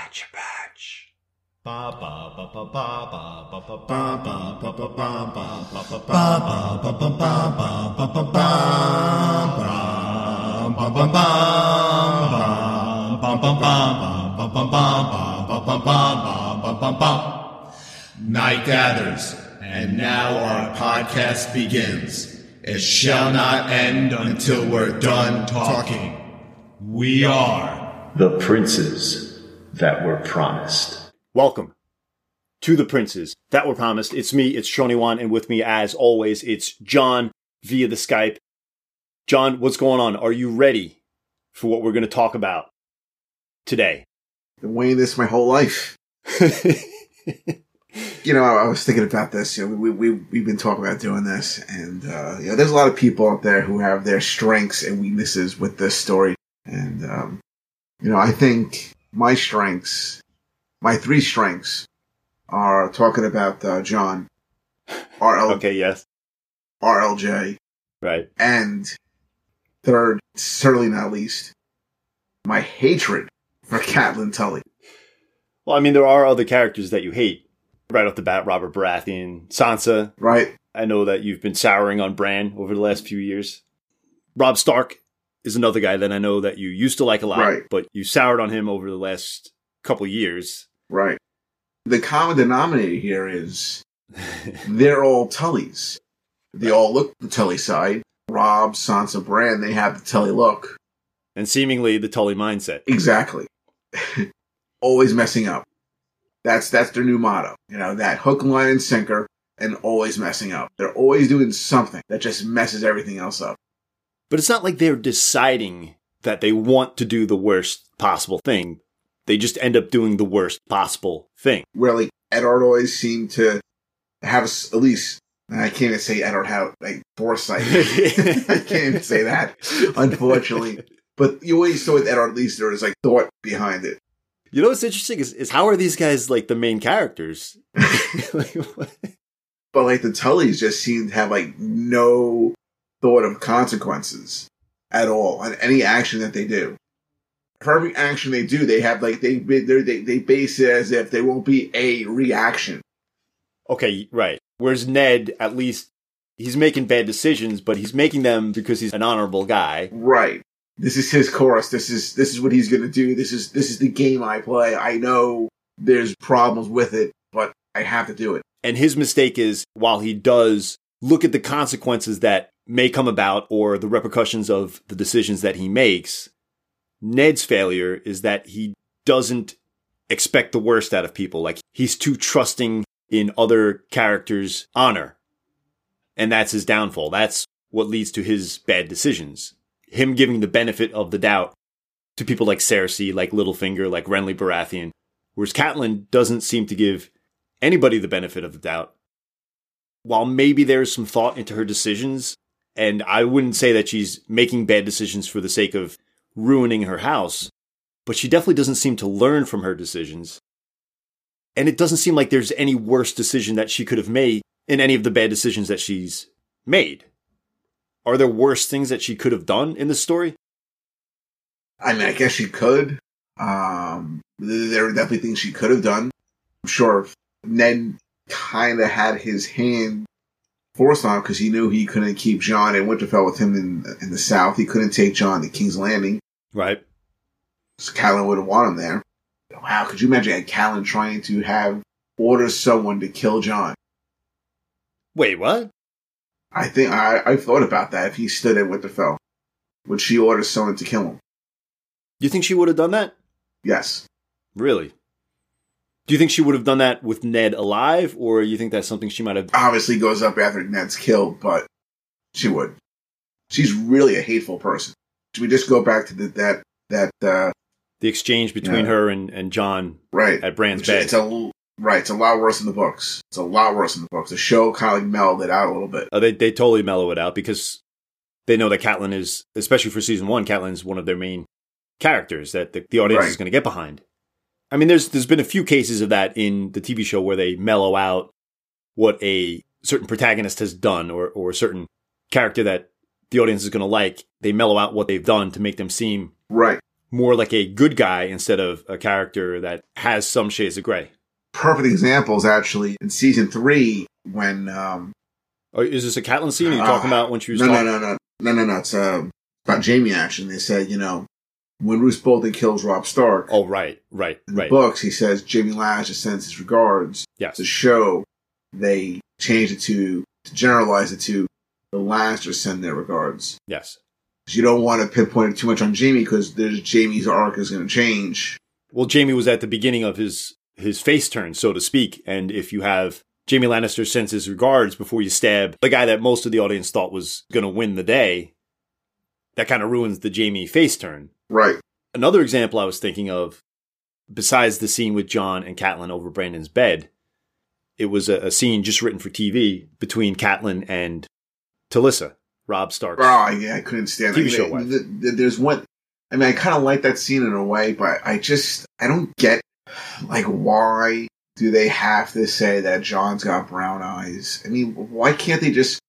Gotcha Patch. Night gathers, and now our podcast begins. It shall not end until we're done talking. We are the princes that were promised. Welcome to the Princes That Were Promised. It's me, it's Shoniwan, and with me, as always, it's John via the Skype. John, what's going on? Are you ready for what we're going to talk about today? Been waiting this my whole life. You know, I was thinking about this. You know, we've been talking about doing this, and you know, there's a lot of people out there who have their strengths and weaknesses with this story. And you know, I think my three strengths, are talking about John, Okay, yes, RLJ, right, and third, certainly not least, my hatred for Catelyn Tully. Well, I mean, there are other characters that you hate. Right off the bat, Robert Baratheon, Sansa. Right. I know that you've been souring on Bran over the last few years. Robb Stark is another guy that I know that you used to like a lot, right, but you soured on him over the last couple of years. Right. The common denominator here is they're all Tullys. They all look the Tully side. Robb, Sansa, Bran, they have the Tully look. And seemingly the Tully mindset. Exactly. Always messing up. That's their new motto. You know, that hook, line, and sinker, and always messing up. They're always doing something that just messes everything else up. But it's not like they're deciding that they want to do the worst possible thing. They just end up doing the worst possible thing. Really, Eddard always seemed to have at least, I can't even say Eddard had, like, foresight. I can't even say that, unfortunately. But you always saw with Eddard, at least there was, like, thought behind it. You know what's interesting is how are these guys like the main characters? But like the Tullys just seem to have like no thought of consequences at all on any action that they do. For every action they do, they have like they base it as if there won't be a reaction. Okay, right. Whereas Ned, at least he's making bad decisions, but he's making them because he's an honorable guy. Right. This is his course. This is what he's going to do. This is the game I play. I know there's problems with it, but I have to do it. And his mistake is, while he does look at the consequences that may come about or the repercussions of the decisions that he makes, Ned's failure is that he doesn't expect the worst out of people. Like, he's too trusting in other characters' honor. And that's his downfall. That's what leads to his bad decisions. Him giving the benefit of the doubt to people like Cersei, like Littlefinger, like Renly Baratheon, whereas Catelyn doesn't seem to give anybody the benefit of the doubt. While maybe there's some thought into her decisions, and I wouldn't say that she's making bad decisions for the sake of ruining her house, but she definitely doesn't seem to learn from her decisions. And it doesn't seem like there's any worse decision that she could have made in any of the bad decisions that she's made. Are there worse things that she could have done in this story? I mean, I guess she could. There are definitely things she could have done. I'm sure Ned kind of had his hand forced on him because he knew he couldn't keep Jon and Winterfell with him in the south. He couldn't take Jon to King's Landing. Right. So Catelyn wouldn't want him there. Wow, could you imagine Catelyn trying to order someone to kill Jon? Wait, what? I think I've thought about that. If he stood at Winterfell, would she order someone to kill him? You think she would have done that? Yes. Really? Do you think she would have done that with Ned alive, or you think that's something she might have... Obviously goes up after Ned's killed, but she would. She's really a hateful person. Should we just go back to the exchange between her and Jon, right, at Bran's bed? It's a lot worse in the books. It's a lot worse in the books. The show kind of like mellowed it out a little bit. They totally mellow it out because they know that Catelyn is, especially for season 1, Catelyn is one of their main characters that the audience is going to get behind. I mean, there's been a few cases of that in the TV show where they mellow out what a certain protagonist has done or a certain character that the audience is going to like. They mellow out what they've done to make them seem right, more like a good guy instead of a character that has some shades of gray. Perfect example is actually in season 3 when. Is this a Catelyn scene? Are you talking about when she was No. It's about Jaime action. They said, when Roose Bolton kills Robb Stark. Oh, right. In the books, he says Jaime Lannister sends his regards. Yes. The show, they changed it to generalize it to the Lannisters send their regards. Yes. Because you don't want to pinpoint it too much on Jaime because Jaime's arc is going to change. Well, Jaime was at the beginning of his face turn, so to speak. And if you have Jaime Lannister sends his regards before you stab the guy that most of the audience thought was going to win the day, that kind of ruins the Jaime face turn. Right. Another example I was thinking of, besides the scene with Jon and Catelyn over Brandon's bed, it was a scene just written for TV between Catelyn and Talisa, Robb Stark's I couldn't stand TV show wife. There's one. I mean, I kind of like that scene in a way, but I don't get, why do they have to say that Jon's got brown eyes? I mean, why can't they just,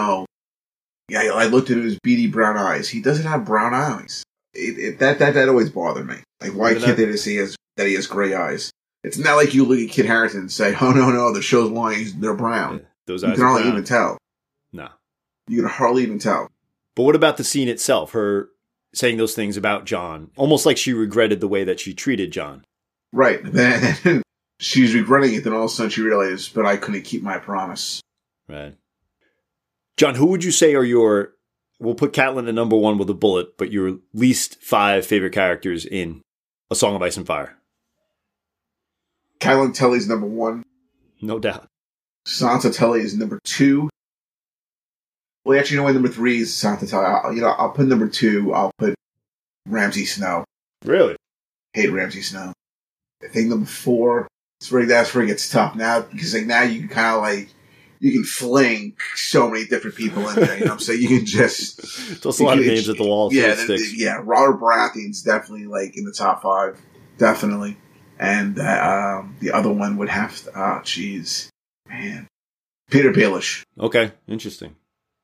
I looked at his beady brown eyes. He doesn't have brown eyes. That always bothered me. Why can't they just say that he has gray eyes? It's not like you look at Kit Harington and say, oh, no, the show's lying, they're brown. Yeah, those eyes you can hardly even tell. No. You can hardly even tell. But what about the scene itself? Her saying those things about Jon, almost like she regretted the way that she treated Jon. Right. Then she's regretting it, then all of a sudden she realizes, but I couldn't keep my promise. Right. John, who would you say are we'll put Catelyn at number 1 with a bullet, but your least 5 favorite characters in A Song of Ice and Fire? Catelyn Tully's number 1. No doubt. Sansa Tully is number 2. Well, actually, number 3 is Sansa Tully. I'll put number 2. I'll put Ramsay Snow. Really? Hate Ramsay Snow. I think number 4. That's where it gets tough now because now you can kind of you can fling so many different people in there. You know what I'm saying? You can just toss a lot of names at the wall. Yeah. Robert Baratheon's definitely in the top 5, definitely. And the other one would have to. Man, Peter Baelish. Okay, interesting.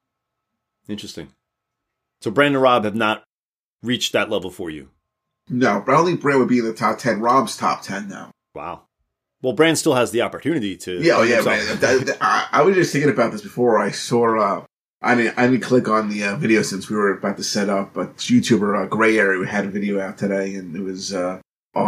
So Bran and Robb have not reached that level for you? No, but I don't think Bran would be in the top 10. Robb's top 10 now. Wow. Well, Bran still has the opportunity to. Man. I was just thinking about this before. I saw. I didn't click on the video since we were about to set up. But YouTuber Gray Area had a video out today, and it was our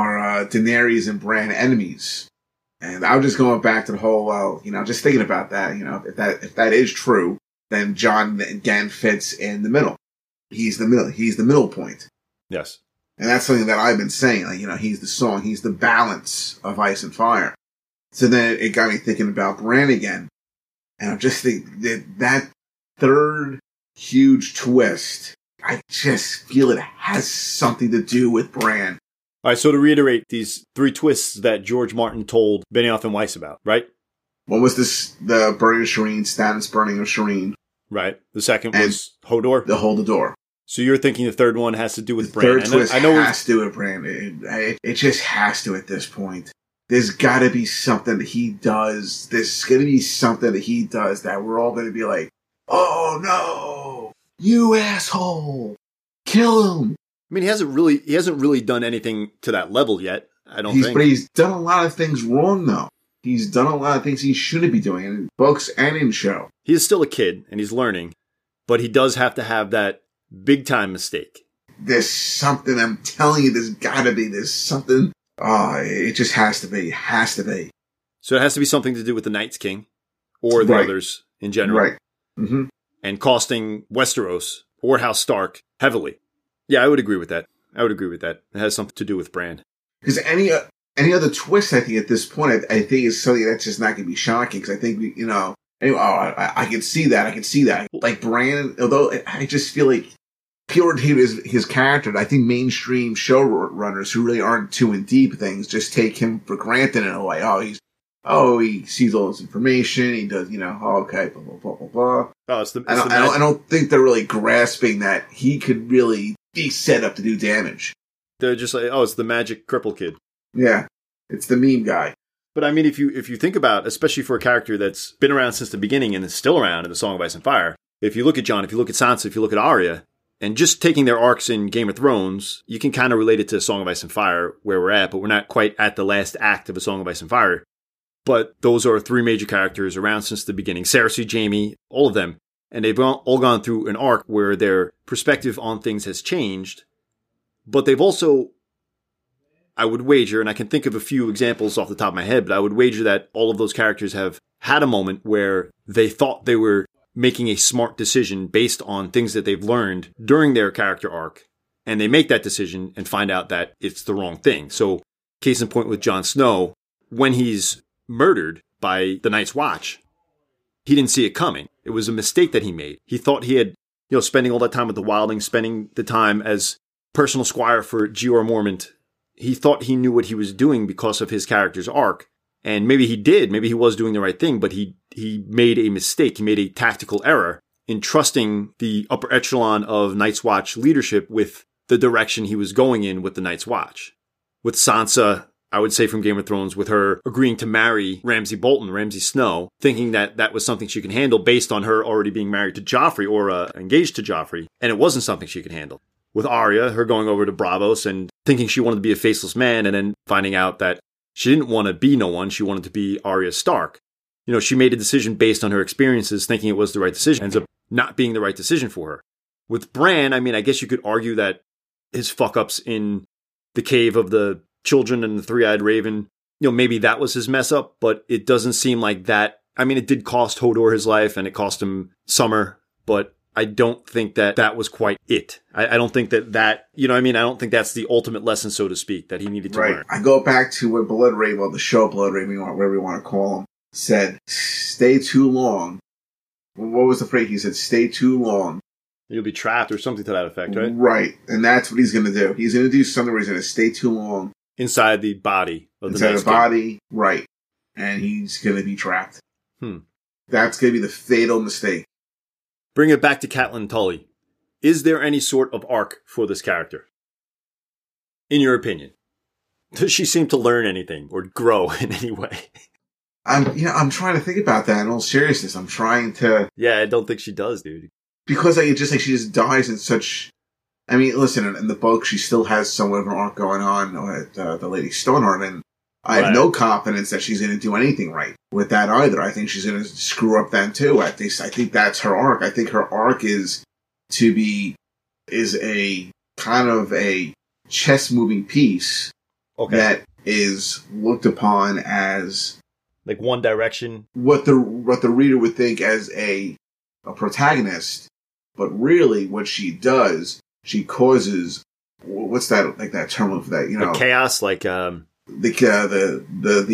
Daenerys and Bran enemies. And I was just going back to the whole. Just thinking about that. If that is true, then Jon again fits in the middle. He's the middle. He's the middle point. Yes. And that's something that I've been saying. He's the song. He's the balance of Ice and Fire. So then it got me thinking about Bran again. And I'm just thinking that third huge twist, I just feel it has something to do with Bran. All right, so to reiterate, these 3 twists that George Martin told Benioff and Weiss about, right? One was the burning of Shireen, Stannis burning of Shireen. Right. The second was Hodor? The Hold the Door. So you're thinking the third one has to do with the Bran. Third twist has to do with Bran. It just has to at this point. There's got to be something that he does. There's going to be something that he does that we're all going to be like, oh no, you asshole, kill him. I mean, he hasn't really done anything to that level yet. I don't think. But he's done a lot of things wrong though. He's done a lot of things he shouldn't be doing in books and in show. He is still a kid and he's learning, but he does have to have that big time mistake. There's something, I'm telling you, there's gotta be. There's something. Oh, it just has to be. It has to be. So it has to be something to do with the Night's King or the others in general. Right. Mm-hmm. And costing Westeros or House Stark heavily. Yeah, I would agree with that. It has something to do with Bran. Because any other twist, I think, at this point, I think is something that's just not going to be shocking. Because I think, anyway, I can see that. Like Bran, although I just feel like pure his character, I think mainstream showrunners who really aren't too in deep things just take him for granted in a way. He sees all this information. He does, okay, blah, blah, blah, blah, blah. I don't think they're really grasping that he could really be set up to do damage. They're just like, it's the magic cripple kid. Yeah, it's the meme guy. But I mean, if you think about, especially for a character that's been around since the beginning and is still around in the Song of Ice and Fire, if you look at Jon, if you look at Sansa, if you look at Arya, And just taking their arcs in Game of Thrones, you can kind of relate it to A Song of Ice and Fire, where we're at, but we're not quite at the last act of A Song of Ice and Fire. But those are three major characters around since the beginning. Cersei, Jaime, all of them. And they've all gone through an arc where their perspective on things has changed. But they've also, I would wager, and I can think of a few examples off the top of my head, but I would wager that all of those characters have had a moment where they thought they were making a smart decision based on things that they've learned during their character arc. And they make that decision and find out that it's the wrong thing. So, case in point with Jon Snow, when he's murdered by the Night's Watch, he didn't see it coming. It was a mistake that he made. He thought he had, spending all that time with the Wildlings, spending the time as personal squire for Jeor Mormont. He thought he knew what he was doing because of his character's arc. And maybe he did. Maybe he was doing the right thing, but he made a mistake. He made a tactical error in trusting the upper echelon of Night's Watch leadership with the direction he was going in with the Night's Watch. With Sansa, I would say from Game of Thrones, with her agreeing to marry Ramsay Bolton, Ramsay Snow, thinking that that was something she could handle based on her already being married to Joffrey or engaged to Joffrey, and it wasn't something she could handle. With Arya, her going over to Braavos and thinking she wanted to be a faceless man and then finding out that she didn't want to be no one, she wanted to be Arya Stark. She made a decision based on her experiences, thinking it was the right decision. Ends up not being the right decision for her. With Bran, I guess you could argue that his fuck-ups in the Cave of the Children and the Three-Eyed Raven, maybe that was his mess-up, but it doesn't seem like that. It did cost Hodor his life, and it cost him Summer, but I don't think that that was quite it. I don't think that, I don't think that's the ultimate lesson, so to speak, that he needed to learn. I go back to what Blood Raven, or the show Blood Raven, whatever you want to call him, said, stay too long. What was the phrase? He said, stay too long. You'll be trapped or something to that effect, right? Right. And that's what he's going to do. He's going to do something where he's going to stay too long. Inside the body of the Inside the body, right. And he's going to be trapped. That's going to be the fatal mistake. Bring it back to Catelyn Tully. Is there any sort of arc for this character? In your opinion? Does she seem to learn anything or grow in any way? I'm trying to think about that in all seriousness. I'm trying to... Yeah, I don't think she does, dude. Because she just dies in such... listen, in the book, she still has somewhat of an arc going on with the Lady Stoneheart, and I have no confidence that she's going to do anything right with that either. I think she's going to screw up then too. I think that's her arc. I think her arc is a kind of a chess moving piece that is looked upon as like one direction. What the reader would think as a protagonist, but really what she does, she causes, what's that, like that term for that, like chaos, like I'm trying to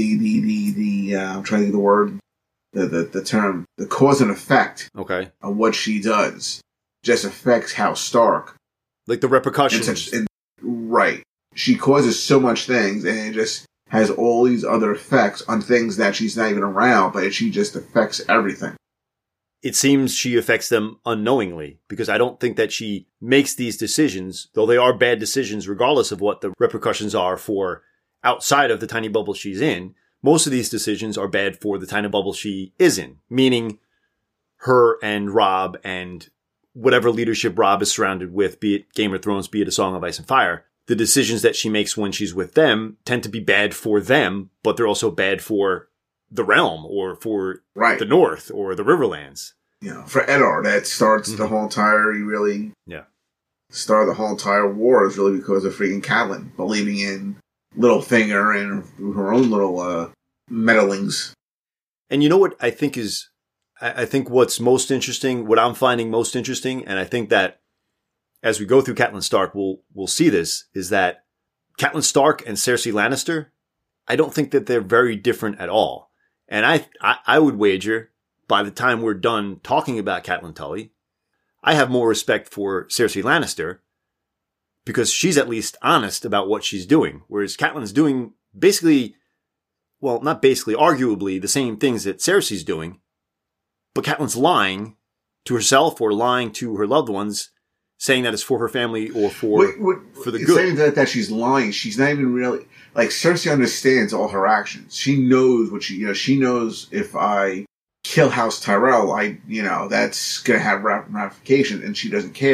think of the word, the term, the cause and effect of what she does just affects House Stark. Like the repercussions. Right. She causes so much things, and it just has all these other effects on things that she's not even around, but she just affects everything. It seems she affects them unknowingly, because I don't think that she makes these decisions, though they are bad decisions regardless of what the repercussions are for outside of the tiny bubble she's in. Most of these decisions are bad for the tiny bubble she is in, meaning her and Robb and whatever leadership Robb is surrounded with, be it Game of Thrones, be it A Song of Ice and Fire. The decisions that she makes when she's with them tend to be bad for them, but they're also bad for the realm or for the North or the Riverlands. For Eddard, that starts the whole entire, start of the whole entire war is really because of freaking Catelyn believing in Littlefinger and her own little meddlings. And you know what I think is, I think what's most interesting, what I'm finding most interesting, and I think that as we go through Catelyn Stark, we'll see this, is that Catelyn Stark and Cersei Lannister, I don't think that they're very different at all. And I would wager, by the time we're done talking about Catelyn Tully, I have more respect for Cersei Lannister because she's at least honest about what she's doing. Whereas Catelyn's doing basically, well, not basically, arguably the same things that Cersei's doing, but Catelyn's lying to herself or lying to her loved ones, saying that it's for her family or for the good. Saying that she's lying, she's not even really, like, Cersei understands all her actions. She knows what she knows if I kill House Tyrell, that's going to have ramifications, and she doesn't care.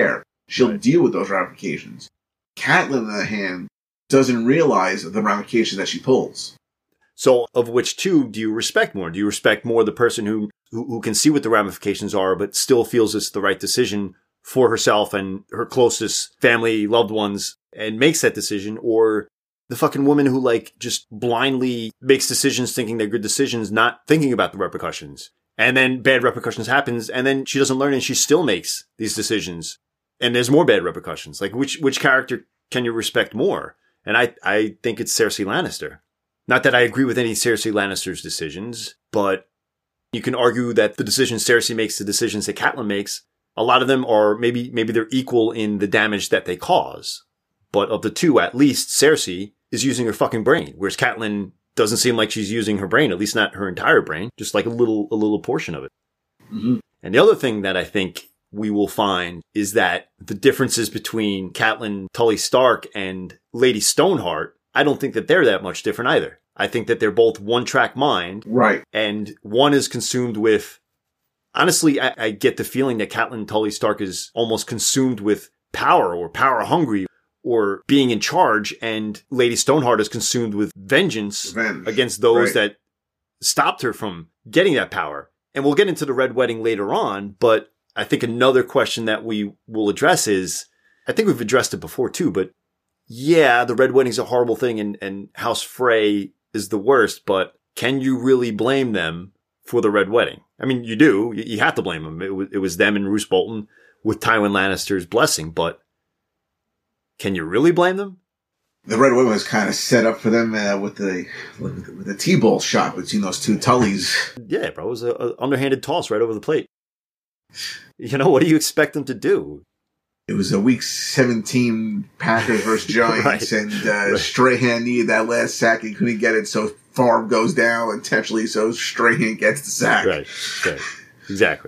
She'll deal with those ramifications. Catelyn, on the other hand, doesn't realize the ramifications that she pulls. So, of which two do you respect more? Do you respect more the person who can see what the ramifications are, but still feels it's the right decision for herself and her closest family, loved ones, and makes that decision, or the fucking woman who just blindly makes decisions thinking they're good decisions, not thinking about the repercussions. And then bad repercussions happens, and then she doesn't learn and she still makes these decisions. And there's more bad repercussions. Which character can you respect more? And I think it's Cersei Lannister. Not that I agree with any Cersei Lannister's decisions, but you can argue that the decisions Cersei makes, the decisions that Catelyn makes, a lot of them are maybe they're equal in the damage that they cause. But of the two, at least Cersei is using her fucking brain, whereas Catelyn doesn't seem like she's using her brain, at least not her entire brain, just like a little portion of it. Mm-hmm. And the other thing that I think we will find is that the differences between Catelyn Tully Stark and Lady Stoneheart, I don't think that they're that much different either. I think that they're both one-track mind. Right. And one is consumed with... Honestly, I get the feeling that Catelyn Tully Stark is almost consumed with power or power-hungry or being in charge, and Lady Stoneheart is consumed with vengeance against those that stopped her from getting that power. And we'll get into the Red Wedding later on, but I think another question that we will address is, I think we've addressed it before too, but yeah, the Red Wedding's a horrible thing and House Frey is the worst, but can you really blame them for the Red Wedding? I mean, you do. You have to blame them. It was them and Roose Bolton with Tywin Lannister's blessing, but can you really blame them? The Red Wedding was kind of set up for them with the T-ball shot between those two Tullys. Yeah, bro. It was an underhanded toss right over the plate. What do you expect them to do? It was a Week 17 Packers versus Giants, and Strahan needed that last sack. He couldn't get it, so Favre goes down intentionally, so Strahan gets the sack. Right. Exactly.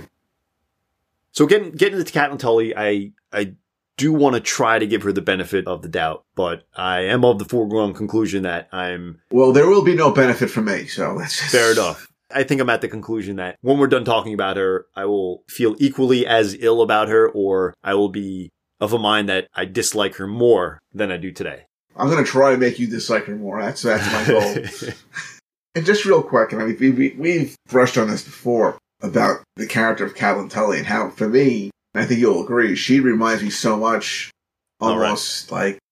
So getting into Catelyn Tully, I do want to try to give her the benefit of the doubt, but I am of the foregone conclusion that I'm... Well, there will be no benefit for me, so let's just... Fair enough. I think I'm at the conclusion that when we're done talking about her, I will feel equally as ill about her, or I will be of a mind that I dislike her more than I do today. I'm going to try to make you dislike her more. That's my goal. And just real quick, and I mean, we've brushed on this before about the character of Catelyn Tully and how, for me, and I think you'll agree, she reminds me so much, almost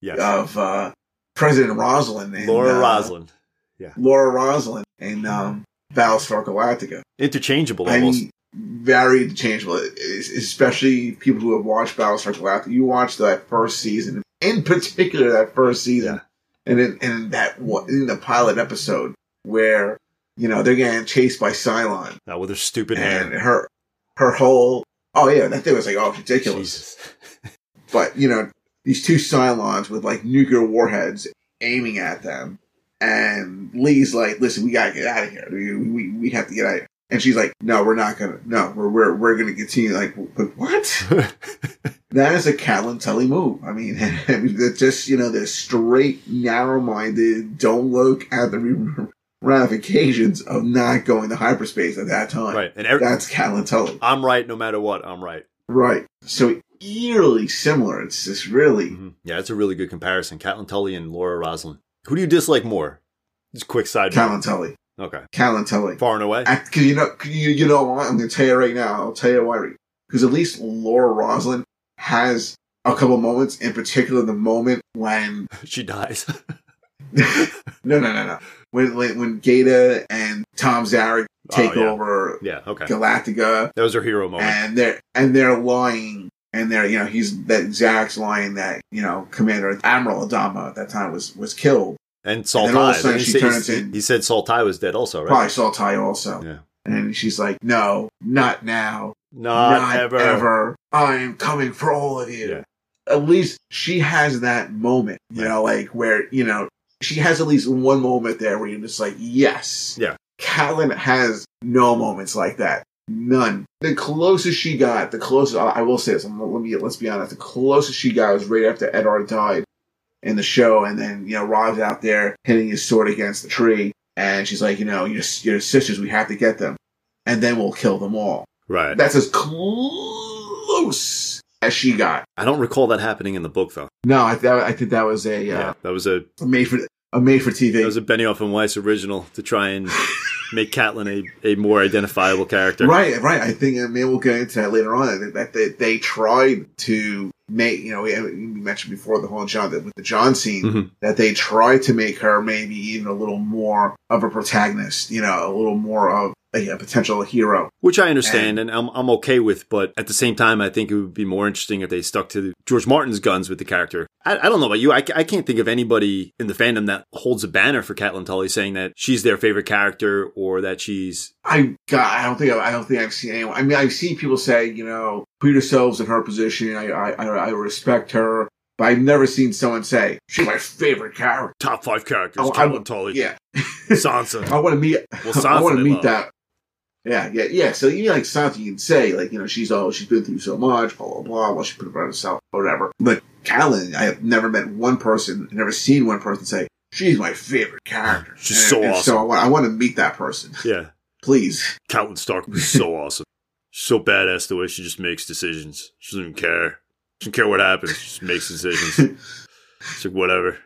of President Rosalind. And, Laura Rosalind. Yeah. Laura Rosalind and Battlestar Galactica. Interchangeable almost. I mean, very interchangeable, especially people who have watched Battlestar Galactica. You watched that first season, in particular that first season, and in the pilot episode where, they're getting chased by Cylon. With her stupid hair. And her whole... Oh, yeah, that thing was ridiculous. But, these two Cylons with, nuclear warheads aiming at them. And Lee's like, listen, we gotta get out of here. We have to get out of here. And she's like, no, we're not gonna. No, we're gonna continue. But what? That is a Catelyn Tully move. I mean, it's just, the straight, narrow-minded, don't look at the ramifications of not going to hyperspace at that time. Right. And that's Catelyn Tully. I'm right no matter what. I'm right. Right. So eerily similar. It's just really... Mm-hmm. Yeah, it's a really good comparison. Catelyn Tully and Laura Rosalind. Who do you dislike more? Just quick side note. Catelyn Tully. Okay. Catelyn Tully. Far and away? Because you know what? I'm going to tell you right now. I'll tell you why. Because at least Laura Rosalind has a couple moments, in particular the moment when... she dies. No. When Gaeta and Tom Zarek take over Galactica. That was her hero moment. And they're lying. And they're, Zarek's lying that, Commander Admiral Adama at that time was killed. And Saltai. He said Saltai was dead also, right? Probably Saltai also. Yeah. And she's like, no, not now. Not ever. I'm coming for all of you. Yeah. At least she has that moment, where, she has at least one moment there where you're just like, yes. Yeah. Catelyn has no moments like that. None. The closest she got, I will say this, let's be honest, the closest she got was right after Eddard died in the show, and then, Rob's out there hitting his sword against the tree, and she's like, your sisters, we have to get them, and then we'll kill them all. Right. That's as close as she got. I don't recall that happening in the book, though. No, I think that was a That was a made for TV. That was a Benioff and Weiss original to try and make Catelyn a more identifiable character. Right. I think maybe we'll get into that later on. That they tried to make, we mentioned before the whole John with the John scene, that they tried to make her maybe even a little more of a protagonist, a little more of a potential hero. Which I understand and I'm okay with, but at the same time, I think it would be more interesting if they stuck to George Martin's guns with the character. I don't know about you. I can't think of anybody in the fandom that holds a banner for Catelyn Tully saying that she's their favorite character or that she's... I don't think I've seen anyone. I mean, I've seen people say, put yourselves in her position. I respect her. But I've never seen someone say, she's my favorite character. Top 5 characters, Catelyn Tully. Yeah. Sansa. I want to meet... Well, Sansa I want to meet love. that. Yeah. So like Sansa, you can say she's been through so much, blah blah blah. Well, she put it on herself, whatever. But Catelyn, I have never met one person, never seen one person say she's my favorite character. She's so awesome. So I want to meet that person. Yeah, please. Catelyn Stark was so awesome. She's so badass the way she just makes decisions. She doesn't even care. She doesn't care what happens. She just makes decisions. It's like whatever.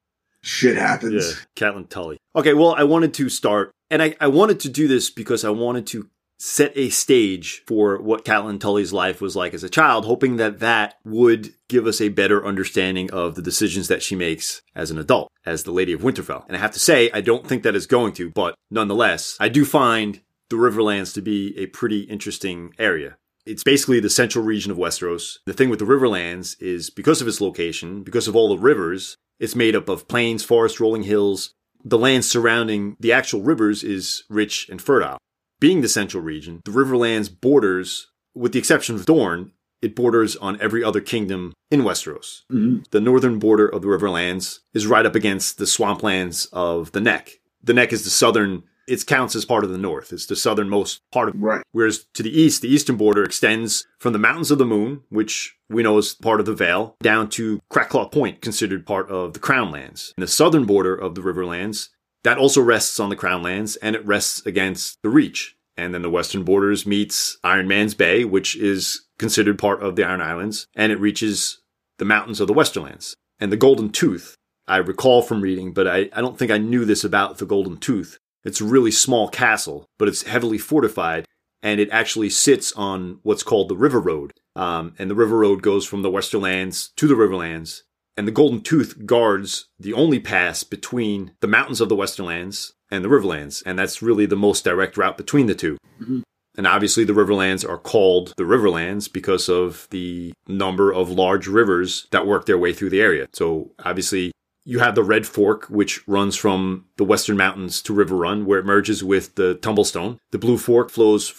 Shit happens. Yeah, Catelyn Tully. Okay, well, I wanted to start. And I wanted to do this because I wanted to set a stage for what Catelyn Tully's life was like as a child, hoping that would give us a better understanding of the decisions that she makes as an adult, as the Lady of Winterfell. And I have to say, I don't think that is going to, but nonetheless, I do find the Riverlands to be a pretty interesting area. It's basically the central region of Westeros. The thing with the Riverlands is because of its location, because of all the rivers, it's made up of plains, forests, rolling hills. The land surrounding the actual rivers is rich and fertile. Being the central region, the Riverlands borders, with the exception of Dorne, it borders on every other kingdom in Westeros. Mm-hmm. The northern border of the Riverlands is right up against the swamplands of the Neck. The Neck is the southern, it counts as part of the north. It's the southernmost part of right. Whereas to the east, the eastern border extends from the Mountains of the Moon, which we know is part of the Vale, down to Crackclaw Point, considered part of the Crown Lands. And the southern border of the Riverlands, that also rests on the Crown Lands, and it rests against the Reach. And then the western borders meets Iron Man's Bay, which is considered part of the Iron Islands, and it reaches the mountains of the Westerlands. And the Golden Tooth, I recall from reading, but I don't think I knew this about the Golden Tooth. It's a really small castle, but it's heavily fortified, and it actually sits on what's called the River Road. And the River Road goes from the Westerlands to the Riverlands. And the Golden Tooth guards the only pass between the mountains of the Westerlands and the Riverlands. And that's really the most direct route between the two. Mm-hmm. And obviously the Riverlands are called the Riverlands because of the number of large rivers that work their way through the area. So obviously you have the Red Fork, which runs from the Western Mountains to River Run, where it merges with the Tumblestone. The Blue Fork flows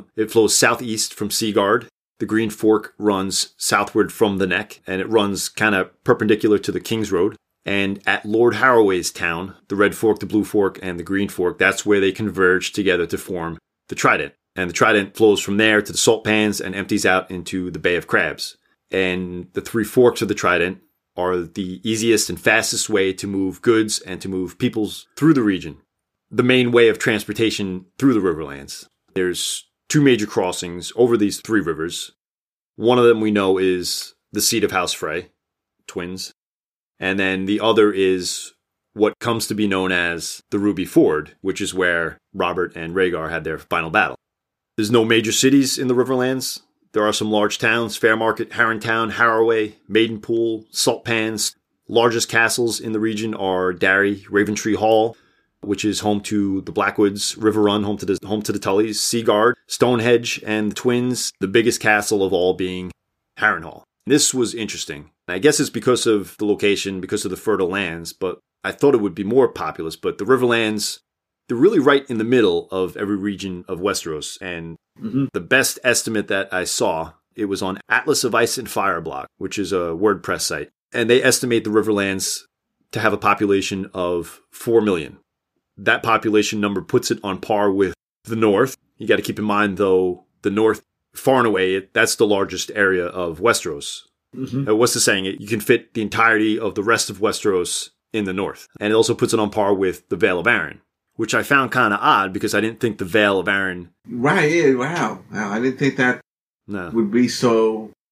southeast from Seaguard. The Green Fork runs southward from the Neck, and it runs kind of perpendicular to the King's Road. And at Lord Harroway's town, the Red Fork, the Blue Fork, and the Green Fork, that's where they converge together to form the Trident. And the Trident flows from there to the Salt Pans and empties out into the Bay of Crabs. And the three forks of the Trident are the easiest and fastest way to move goods and to move peoples through the region. The main way of transportation through the Riverlands. There's two major crossings over these three rivers. One of them we know is the seat of House Frey, twins. And then the other is what comes to be known as the Ruby Ford, which is where Robert and Rhaegar had their final battle. There's no major cities in the Riverlands. There are some large towns: Fairmarket, Harrentown, Harroway, Maidenpool, Salt Pans. Largest castles in the region are Darry, Raventree Hall, which is home to the Blackwoods, River Run, home to the Tullys, Seaguard, Stonehenge, and the Twins, the biggest castle of all being Harrenhal. This was interesting. I guess it's because of the location, because of the fertile lands, but I thought it would be more populous. But the Riverlands, they're really right in the middle of every region of Westeros. And the best estimate that I saw, it was on Atlas of Ice and Fire Block, which is a WordPress site. And they estimate the Riverlands to have a population of 4 million. That population number puts it on par with the North. You got to keep in mind, though, the North, far and away, that's the largest area of Westeros. Mm-hmm. What's the saying? You can fit the entirety of the rest of Westeros in the North. And it also puts it on par with the Vale of Arryn, which I found kind of odd because I didn't think the Vale of Arryn... Right, yeah, wow. I didn't think that would be so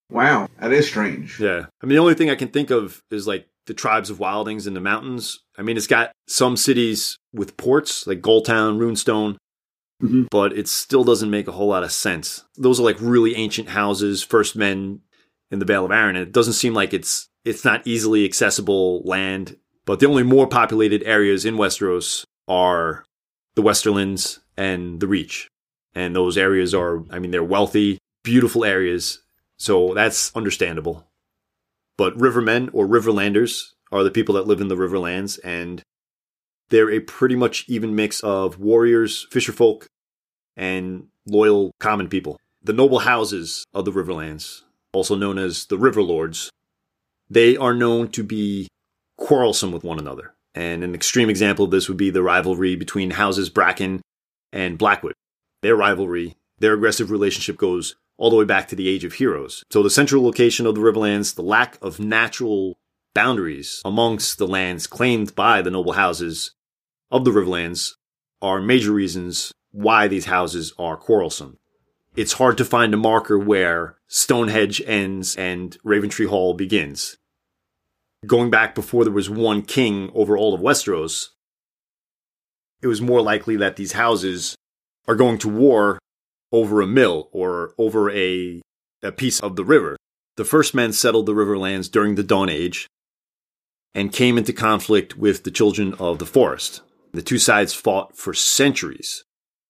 Wow, that is strange. Yeah. I mean, the only thing I can think of is like the tribes of wildlings in the mountains. I mean, it's got some cities with ports like Goldtown, Runestone, but it still doesn't make a whole lot of sense. Those are like really ancient houses, first men in the Vale of Arryn. And it doesn't seem like it's not easily accessible land. But the only more populated areas in Westeros are the Westerlands and the Reach. And those areas are, I mean, they're wealthy, beautiful areas. So that's understandable. But Rivermen or Riverlanders are the people that live in the Riverlands, and they're a pretty much even mix of warriors, fisherfolk, and loyal common people. The noble houses of the Riverlands, also known as the Riverlords, they are known to be quarrelsome with one another. And an extreme example of this would be the rivalry between houses Bracken and Blackwood. Their rivalry, their aggressive relationship goes all the way back to the Age of Heroes. So the central location of the Riverlands, the lack of natural boundaries amongst the lands claimed by the noble houses of the Riverlands are major reasons why these houses are quarrelsome. It's hard to find a marker where Stonehenge ends and Raventree Hall begins. Going back before there was one king over all of Westeros, it was more likely that these houses are going to war over a mill or over a piece of the river. The first men settled the Riverlands during the Dawn Age and came into conflict with the Children of the Forest. The two sides fought for centuries.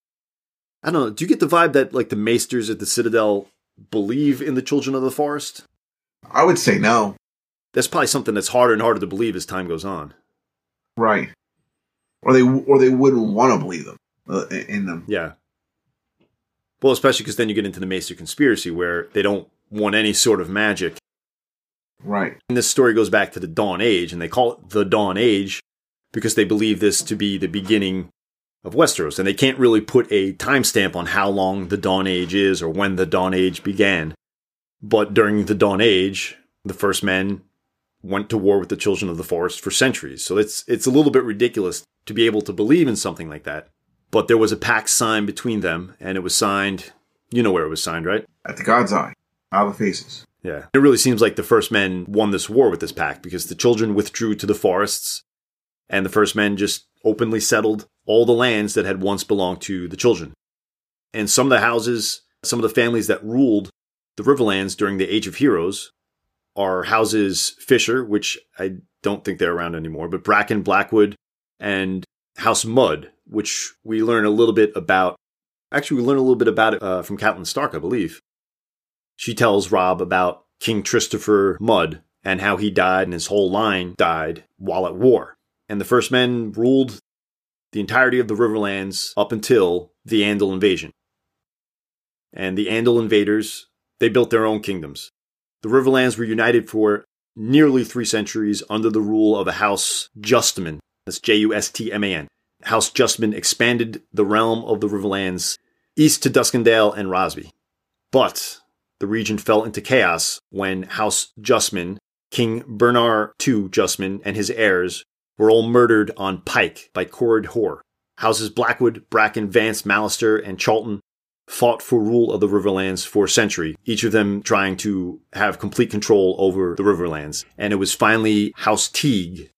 I don't know, do you get the vibe that like the Maesters at the Citadel believe in the Children of the Forest? I would say no. That's probably something that's harder and harder to believe as time goes on. Right. Or they wouldn't want to believe them in them. Yeah. Well, especially because then you get into the Maester conspiracy where they don't want any sort of magic. Right. And this story goes back to the Dawn Age, and they call it the Dawn Age because they believe this to be the beginning of Westeros. And they can't really put a timestamp on how long the Dawn Age is or when the Dawn Age began. But during the Dawn Age, the first men went to war with the Children of the Forest for centuries. So it's a little bit ridiculous to be able to believe in something like that. But there was a pact signed between them, and it was signed, you know where it was signed, right? At the God's Eye. Isle of Faces. Yeah. It really seems like the first men won this war with this pact because the children withdrew to the forests, and the first men just openly settled all the lands that had once belonged to the children. And some of the houses, some of the families that ruled the Riverlands during the Age of Heroes are houses Fisher, which I don't think they're around anymore, but Bracken, Blackwood, and House Mudd, which we learn a little bit about. Actually, we learn a little bit about it from Catelyn Stark, I believe. She tells Robb about King Christopher Mudd and how he died and his whole line died while at war. And the first men ruled the entirety of the Riverlands up until the Andal invasion. And the Andal invaders, they built their own kingdoms. The Riverlands were united for nearly 3 centuries under the rule of a House Justman. That's Justman. House Justman expanded the realm of the Riverlands east to Duskendale and Rosby. But the region fell into chaos when House Justman, King Bernar II Justman, and his heirs were all murdered on Pike by Corrid Hoare. Houses Blackwood, Bracken, Vance, Mallister, and Charlton fought for rule of the Riverlands for a century, each of them trying to have complete control over the Riverlands. And it was finally House Teague,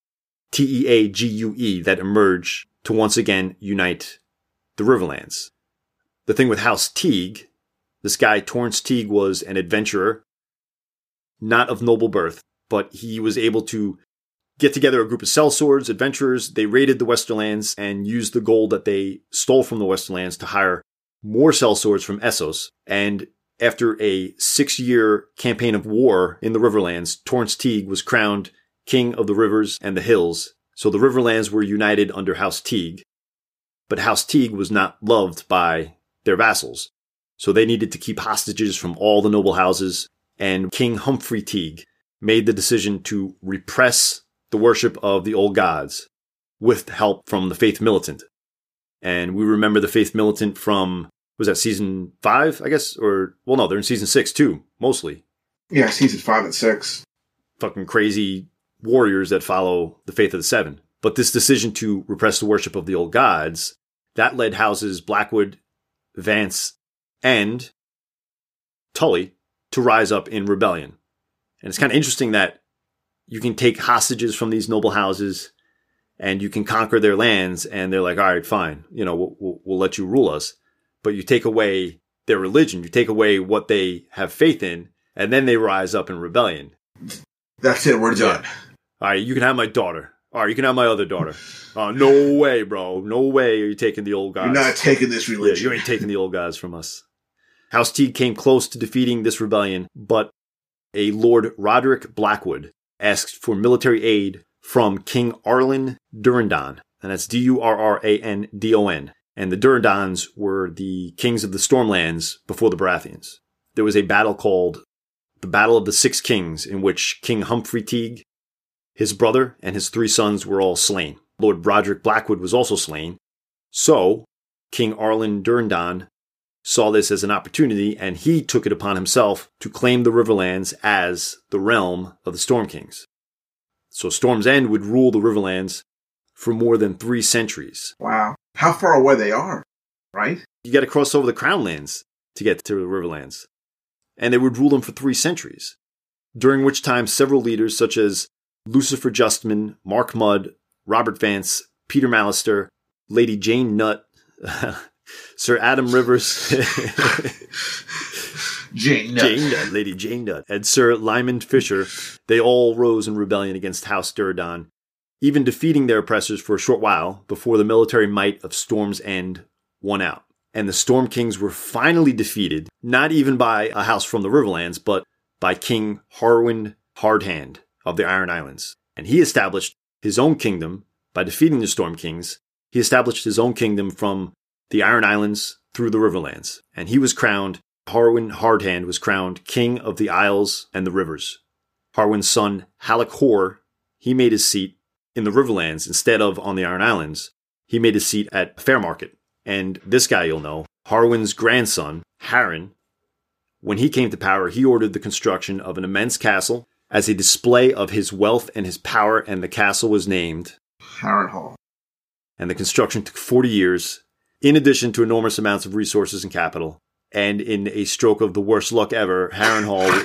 Teague, that emerged to once again unite the Riverlands. The thing with House Teague, this guy Torrance Teague was an adventurer, not of noble birth, but he was able to get together a group of sellswords, adventurers. They raided the Westerlands and used the gold that they stole from the Westerlands to hire more sellswords from Essos. And after a 6-year campaign of war in the Riverlands, Torrance Teague was crowned King of the Rivers and the Hills. So the Riverlands were united under House Teague. But House Teague was not loved by their vassals. So they needed to keep hostages from all the noble houses. And King Humphrey Teague made the decision to repress the worship of the old gods with help from the Faith Militant. And we remember the Faith Militant from, was that season 5, I guess? Or, well, no, they're in season 6 too, mostly. Yeah, season 5 and 6. Fucking crazy warriors that follow the Faith of the Seven. But this decision to repress the worship of the old gods, that led houses Blackwood, Vance, and Tully to rise up in rebellion. And it's kind of interesting that you can take hostages from these noble houses and you can conquer their lands, and they're like, all right, fine, we'll let you rule us. But you take away their religion, you take away what they have faith in, and then they rise up in rebellion. That's it, we're done. All right, you can have my daughter. All right, you can have my other daughter. No way, bro. No way are you taking the old guys. You're not taking this religion. Yeah, you ain't taking the old guys from us. House Teague came close to defeating this rebellion, but a Lord Roderick Blackwood asked for military aid from King Arlen Durrandon, and that's Durrandon. And the Durrandons were the kings of the Stormlands before the Baratheons. There was a battle called the Battle of the Six Kings, in which King Humphrey Teague, his brother, and his 3 sons were all slain. Lord Roderick Blackwood was also slain. So, King Arlen Durrandon saw this as an opportunity, and he took it upon himself to claim the Riverlands as the realm of the Storm Kings. So Storm's End would rule the Riverlands for more than 3 centuries. Wow. How far away they are, right? You got to cross over the Crown Lands to get to the Riverlands. And they would rule them for 3 centuries, during which time several leaders such as Lucifer Justman, Mark Mudd, Robert Vance, Peter Mallister, Lady Jane Nutt, Sir Adam Rivers, Lady Jane Nutt, and Sir Lyman Fisher, they all rose in rebellion against House Durrandon, even defeating their oppressors for a short while before the military might of Storm's End won out. And the Storm Kings were finally defeated, not even by a house from the Riverlands, but by King Harwin Hardhand of the Iron Islands. And he established his own kingdom by defeating the Storm Kings. He established his own kingdom from the Iron Islands through the Riverlands. And he was crowned, Harwin Hardhand was crowned King of the Isles and the Rivers. Harwin's son, Halleck Hor, he made his seat in the Riverlands instead of on the Iron Islands. He made his seat at Fairmarket. And this guy you'll know, Harwin's grandson, Harren, when he came to power, he ordered the construction of an immense castle as a display of his wealth and his power, and the castle was named Harrenhal. And the construction took 40 years, in addition to enormous amounts of resources and capital. And in a stroke of the worst luck ever, Harrenhal...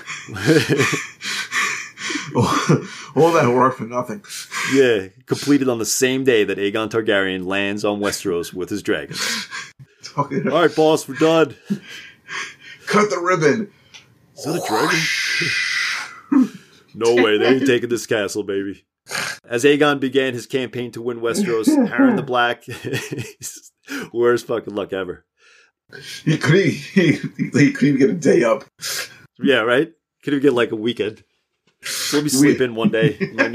All that work for nothing. Yeah, completed on the same day that Aegon Targaryen lands on Westeros with his dragons. All right, boss, we're done. Cut the ribbon. Is that a dragon? No way, they ain't taking this castle, baby. As Aegon began his campaign to win Westeros, Harren the Black, worst fucking luck ever. He couldn't even get a day up. Yeah, right? Couldn't even get like a weekend. Let me sleep in one day. Let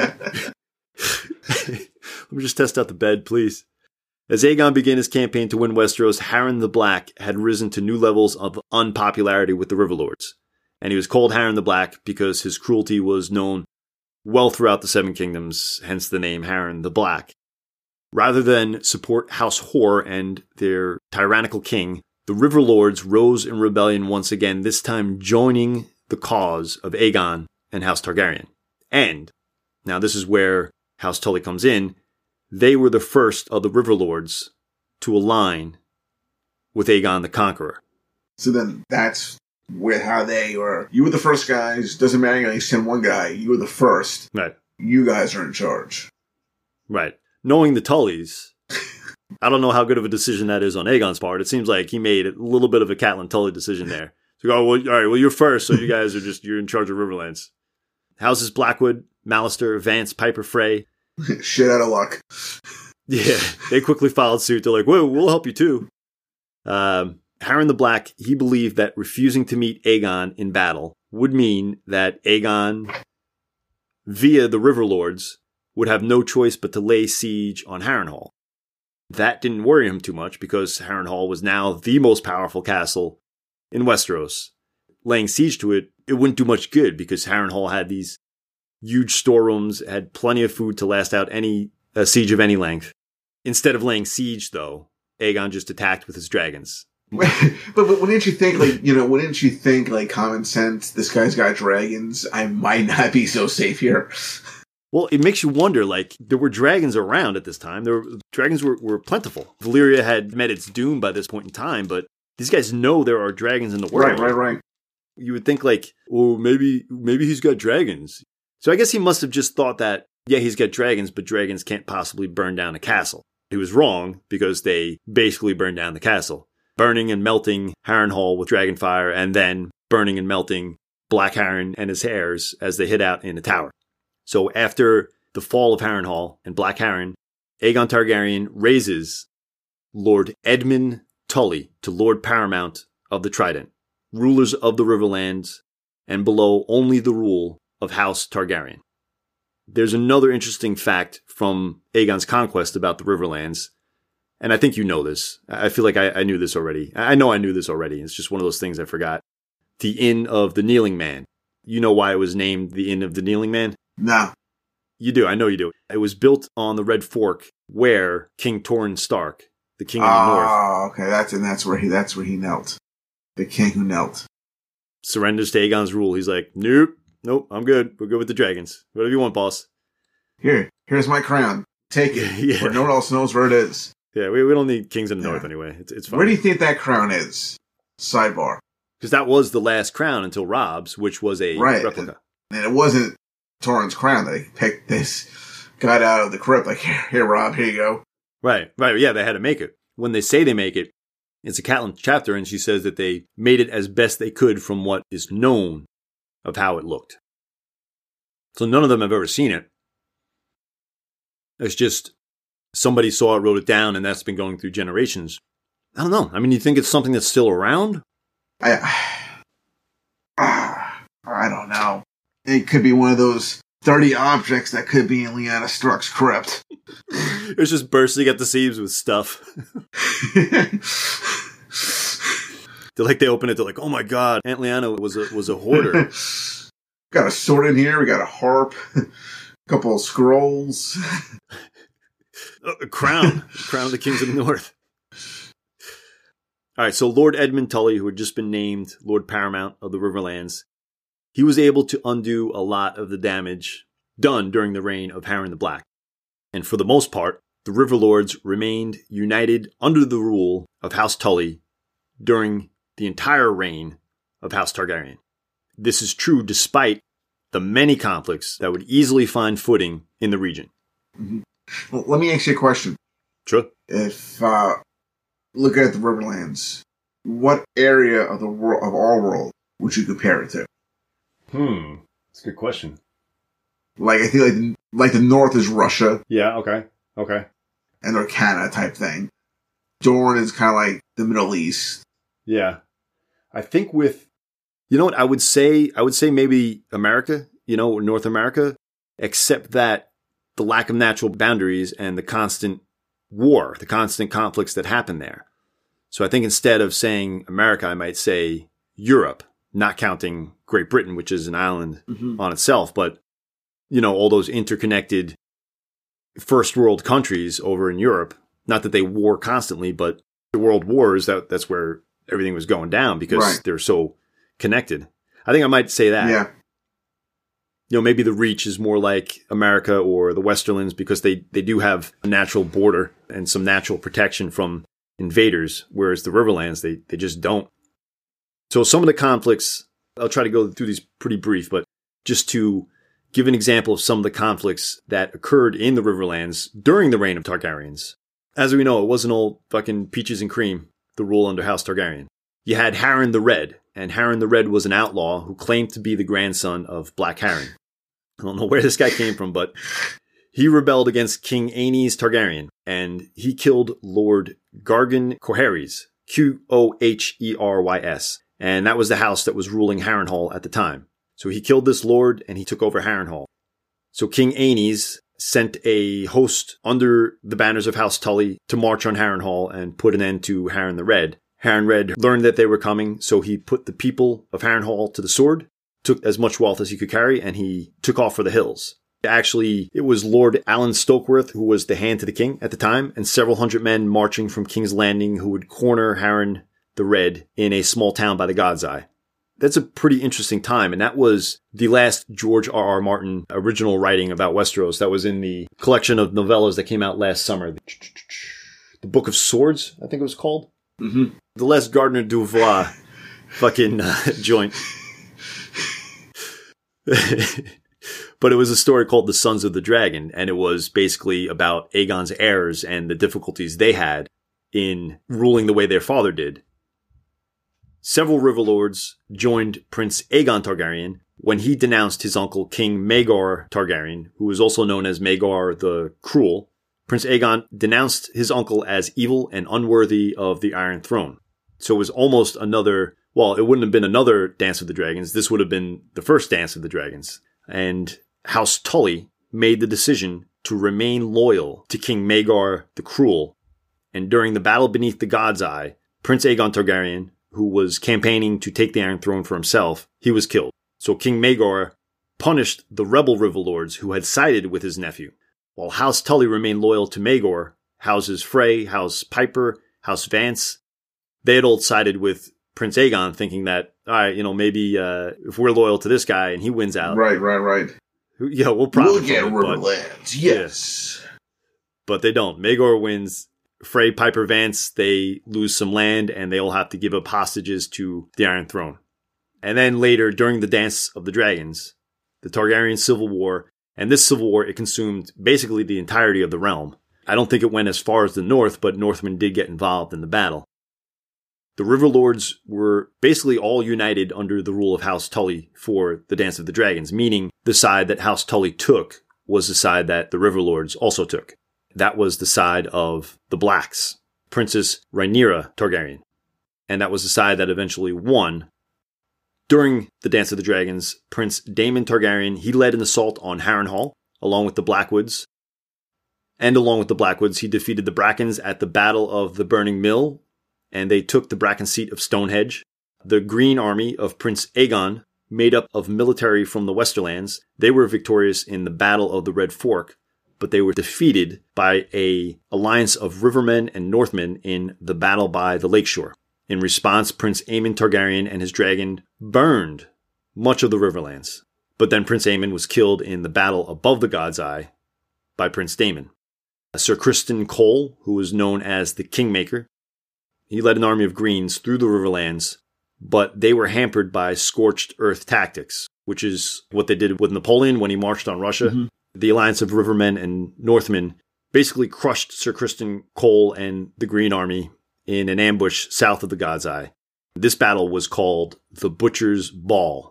me just test out the bed, please. As Aegon began his campaign to win Westeros, Harren the Black had risen to new levels of unpopularity with the Riverlords. And he was called Harren the Black because his cruelty was known well throughout the Seven Kingdoms, hence the name Harren the Black. Rather than support House Hor and their tyrannical king, the Riverlords rose in rebellion once again, this time joining the cause of Aegon and House Targaryen. And, now this is where House Tully comes in, they were the first of the Riverlords to align with Aegon the Conqueror. So then that's how they were. You were the first guys, doesn't matter, you only send one guy, you were the first. Right. You guys are in charge. Right. Knowing the Tullys, I don't know how good of a decision that is on Aegon's part. It seems like he made a little bit of a Catelyn Tully decision there. So, all right, you're first, so you guys you're in charge of Riverlands. Houses Blackwood, Mallister, Vance, Piper Frey. Shit out of luck. Yeah, they quickly followed suit. They're like, whoa, we'll help you too. Harren the Black, he believed that refusing to meet Aegon in battle would mean that Aegon, via the Riverlords, would have no choice but to lay siege on Harrenhal. That didn't worry him too much because Harrenhal was now the most powerful castle in Westeros. Laying siege to it, it wouldn't do much good because Harrenhal had these huge storerooms, had plenty of food to last out any siege of any length. Instead of laying siege, though, Aegon just attacked with his dragons. But wouldn't you think, common sense, this guy's got dragons, I might not be so safe here? Well, it makes you wonder, there were dragons around at this time. Dragons were plentiful. Valyria had met its doom by this point in time, but these guys know there are dragons in the world. Right. You would think like, oh, maybe he's got dragons. So I guess he must have just thought that, yeah, he's got dragons, but dragons can't possibly burn down a castle. He was wrong because they basically burned down the castle, burning and melting Harrenhal with dragonfire, and then burning and melting Black Harren and his heirs as they hid out in the tower. So after the fall of Harrenhal and Black Harren, Aegon Targaryen raises Lord Edmund Tully to Lord Paramount of the Trident, rulers of the Riverlands, and below only the rule of House Targaryen. There's another interesting fact from Aegon's conquest about the Riverlands, and I think you know this. I feel like I knew this already. I know I knew this already. It's just one of those things I forgot. The Inn of the Kneeling Man. You know why it was named the Inn of the Kneeling Man? No. You do. I know you do. It was built on the Red Fork where King Torrhen Stark, the king of the North. Oh, okay. That's where he knelt. The king who knelt. Surrenders to Aegon's rule. He's like, nope, I'm good. We're good with the dragons. Whatever you want, boss. Here's my crown. Take it. Yeah. Where no one else knows where it is. Yeah, we don't need kings in the North anyway. It's fine. Where do you think that crown is? Sidebar. Because that was the last crown until Robb's, which was a replica. And it wasn't Torrhen's crown that he picked this guy out of the crypt. Like, here, Robb, here you go. Right. Yeah, they had to make it. When they say they make it, it's a Catelyn chapter, and she says that they made it as best they could from what is known of how it looked. So none of them have ever seen it. It's just somebody saw it, wrote it down, and that's been going through generations. I don't know. I mean, you think it's something that's still around? I don't know. It could be one of those 30 objects that could be in Lyanna Stark's crypt. It's just bursting at the seams with stuff. They open it, they're like, oh my god, Aunt Lyanna was a hoarder. Got a sword in here, we got a harp, a couple of scrolls. A crown of the Kings of the North. All right, so Lord Edmund Tully, who had just been named Lord Paramount of the Riverlands, he was able to undo a lot of the damage done during the reign of Harren the Black. And for the most part, the Riverlords remained united under the rule of House Tully during the entire reign of House Targaryen. This is true despite the many conflicts that would easily find footing in the region. Mm-hmm. Well, let me ask you a question. Sure. If looking at the Riverlands, what area of the world, of our world, would you compare it to? That's a good question. Like, I feel like the North is Russia. Yeah, okay. And or Canada type thing. Dorne is kind of like the Middle East. Yeah. I think you know what, I would say maybe America, North America, except that the lack of natural boundaries and the constant war, the constant conflicts that happen there. So I think instead of saying America, I might say Europe, not counting Great Britain, which is an island on itself, but, all those interconnected first world countries over in Europe. Not that they war constantly, but the world wars, that's where everything was going down because they're so connected. I think I might say that. Yeah. Maybe the Reach is more like America or the Westerlands because they do have a natural border and some natural protection from invaders, whereas the Riverlands, they just don't. So some of the conflicts, I'll try to go through these pretty brief, but just to give an example of some of the conflicts that occurred in the Riverlands during the reign of Targaryens. As we know, it wasn't all fucking peaches and cream, the rule under House Targaryen. You had Harren the Red, and Harren the Red was an outlaw who claimed to be the grandson of Black Harren. I don't know where this guy came from, but he rebelled against King Aenys Targaryen, and he killed Lord Gargan Coherys, Qoherys, and that was the house that was ruling Harrenhal at the time. So he killed this lord, and he took over Harrenhal. So King Aenys sent a host under the banners of House Tully to march on Harrenhal and put an end to Harren the Red. Harren Red learned that they were coming, so he put the people of Harrenhal to the sword, took as much wealth as he could carry, and he took off for the hills. Actually, it was Lord Alan Stokeworth who was the hand to the king at the time, and several hundred men marching from King's Landing who would corner Harren the Red in a small town by the God's Eye. That's a pretty interesting time, and that was the last George R.R. Martin original writing about Westeros. That was in the collection of novellas that came out last summer. The Book of Swords, I think it was called. Mm-hmm. The last Gardner Dubois fucking joint. But it was a story called The Sons of the Dragon, and it was basically about Aegon's heirs and the difficulties they had in ruling the way their father did. Several river lords joined Prince Aegon Targaryen when he denounced his uncle King Maegor Targaryen, who was also known as Maegor the Cruel. Prince Aegon denounced his uncle as evil and unworthy of the Iron Throne. So it was almost another, well, it wouldn't have been another Dance of the Dragons. This would have been the first Dance of the Dragons. And House Tully made the decision to remain loyal to King Maegor the Cruel. And during the battle beneath the God's Eye, Prince Aegon Targaryen, who was campaigning to take the Iron Throne for himself, he was killed. So King Maegor punished the rebel river lords who had sided with his nephew. While House Tully remained loyal to Maegor, Houses Frey, House Piper, House Vance, they had all sided with Prince Aegon, thinking that, all right, maybe if we're loyal to this guy and he wins out. Right. Yeah, we'll probably We'll get Riverlands, yes. Yeah. But they don't. Maegor wins. Frey, Piper, Vance, they lose some land and they all have to give up hostages to the Iron Throne. And then later, during the Dance of the Dragons, the Targaryen Civil War, and this Civil War, it consumed basically the entirety of the realm. I don't think it went as far as the North, but Northmen did get involved in the battle. The River Lords were basically all united under the rule of House Tully for the Dance of the Dragons, meaning the side that House Tully took was the side that the River Lords also took. That was the side of the Blacks, Princess Rhaenyra Targaryen. And that was the side that eventually won. During the Dance of the Dragons, Prince Daemon Targaryen, he led an assault on Harrenhal, along with the Blackwoods. And along with the Blackwoods, he defeated the Brackens at the Battle of the Burning Mill, and they took the Bracken seat of Stonehenge. The Green Army of Prince Aegon, made up of military from the Westerlands, they were victorious in the Battle of the Red Fork, but they were defeated by an alliance of Rivermen and Northmen in the Battle by the Lakeshore. In response, Prince Aemon Targaryen and his dragon burned much of the Riverlands. But then Prince Aemon was killed in the battle above the God's Eye by Prince Daemon. Sir Criston Cole, who was known as the Kingmaker, he led an army of Greens through the Riverlands, but they were hampered by scorched earth tactics, which is what they did with Napoleon when he marched on Russia. Mm-hmm. The alliance of Rivermen and Northmen basically crushed Sir Criston Cole and the Green Army in an ambush south of the God's Eye. This battle was called the Butcher's Ball.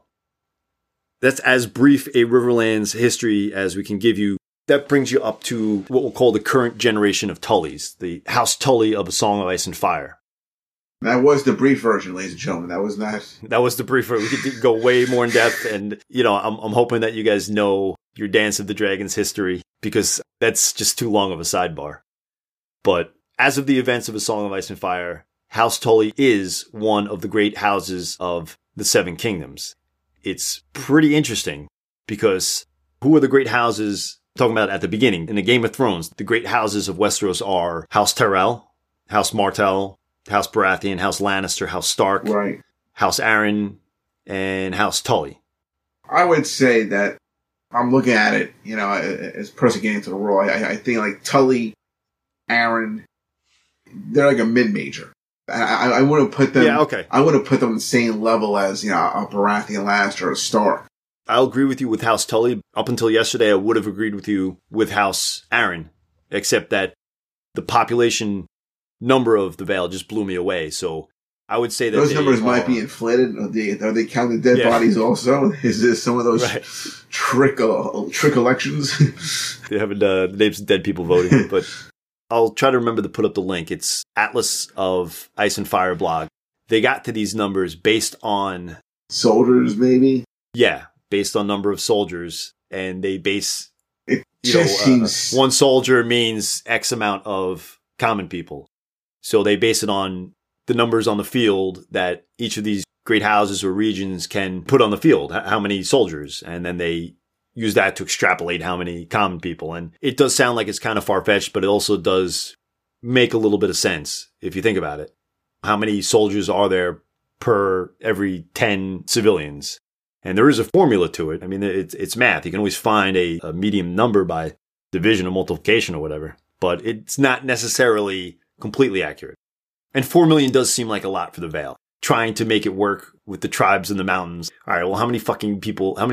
That's as brief a Riverlands history as we can give you. That brings you up to what we'll call the current generation of Tullys, the House Tully of A Song of Ice and Fire. That was the brief version, ladies and gentlemen. That was not... That was the brief version. We could go way more in depth, and, I'm hoping that you guys know your Dance of the Dragons history, because that's just too long of a sidebar. But as of the events of A Song of Ice and Fire, House Tully is one of the great houses of the Seven Kingdoms. It's pretty interesting, because who are the great houses talking about at the beginning? In the Game of Thrones, the great houses of Westeros are House Tyrell, House Martell, House Baratheon, House Lannister, House Stark, right, House Arryn, and House Tully. I would say that I'm looking at it, as a person getting into the role, I think like Tully, Arryn, they're like a mid-major. I wouldn't put them. Yeah, okay. I wouldn't put them on the same level as a Baratheon, Lannister, or a Stark. I'll agree with you with House Tully. Up until yesterday, I would have agreed with you with House Arryn, except that the population number of the Vale just blew me away. So I would say that those numbers might be inflated. Are they counting dead bodies also? Is this some of those trick elections? They have the names of dead people voting, but I'll try to remember to put up the link. It's Atlas of Ice and Fire blog. They got to these numbers based on soldiers, maybe. Yeah, based on number of soldiers, and they base seems one soldier means X amount of common people. So they base it on the numbers on the field that each of these great houses or regions can put on the field, how many soldiers, and then they use that to extrapolate how many common people. And it does sound like it's kind of far-fetched, but it also does make a little bit of sense if you think about it. How many soldiers are there per every 10 civilians? And there is a formula to it. I mean, it's math. You can always find a medium number by division or multiplication or whatever, but it's not necessarily completely accurate. And 4 million does seem like a lot for the Vale. Trying to make it work with the tribes in the mountains. All right, well, how many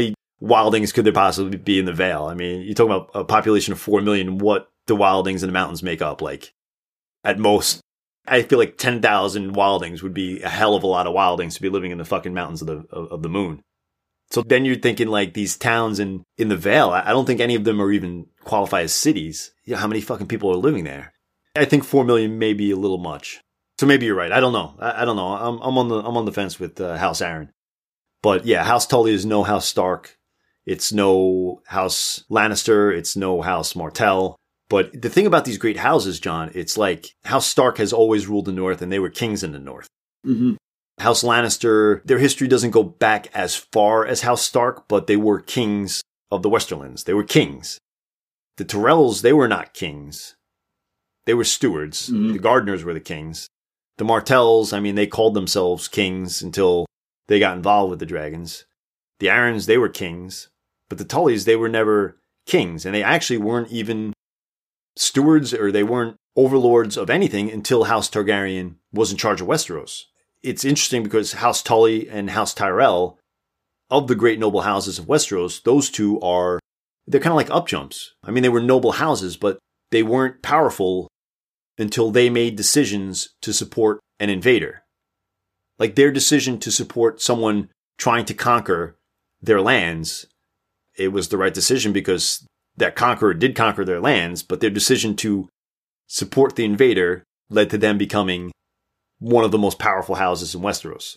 wildlings could there possibly be in the Vale? I mean, you're talking about a population of 4 million. What do wildlings in the mountains make up? Like, at most, I feel like 10,000 wildlings would be a hell of a lot of wildlings to be living in the fucking mountains of the moon. So then you're thinking like these towns in the Vale, I don't think any of them are even qualify as cities. Yeah, how many fucking people are living there? I think 4 million may be a little much. So maybe you're right. I don't know. I don't know. I'm on the fence with House Aaron. But yeah, House Tully is no House Stark. It's no House Lannister. It's no House Martell. But the thing about these great houses, John, it's like House Stark has always ruled the North, and they were kings in the North. Mm-hmm. House Lannister, their history doesn't go back as far as House Stark, but they were kings of the Westerlands. They were kings. The Tyrells, they were not kings. They were stewards. Mm-hmm. The Gardeners were the kings. The Martells, I mean, they called themselves kings until they got involved with the dragons. The Aarons, they were kings. But the Tullys, they were never kings. And they actually weren't even stewards, or they weren't overlords of anything until House Targaryen was in charge of Westeros. It's interesting because House Tully and House Tyrell, of the great noble houses of Westeros, those two they're kind of like upjumps. I mean, they were noble houses, but they weren't powerful until they made decisions to support an invader. Like their decision to support someone trying to conquer their lands, it was the right decision because that conqueror did conquer their lands, but their decision to support the invader led to them becoming one of the most powerful houses in Westeros.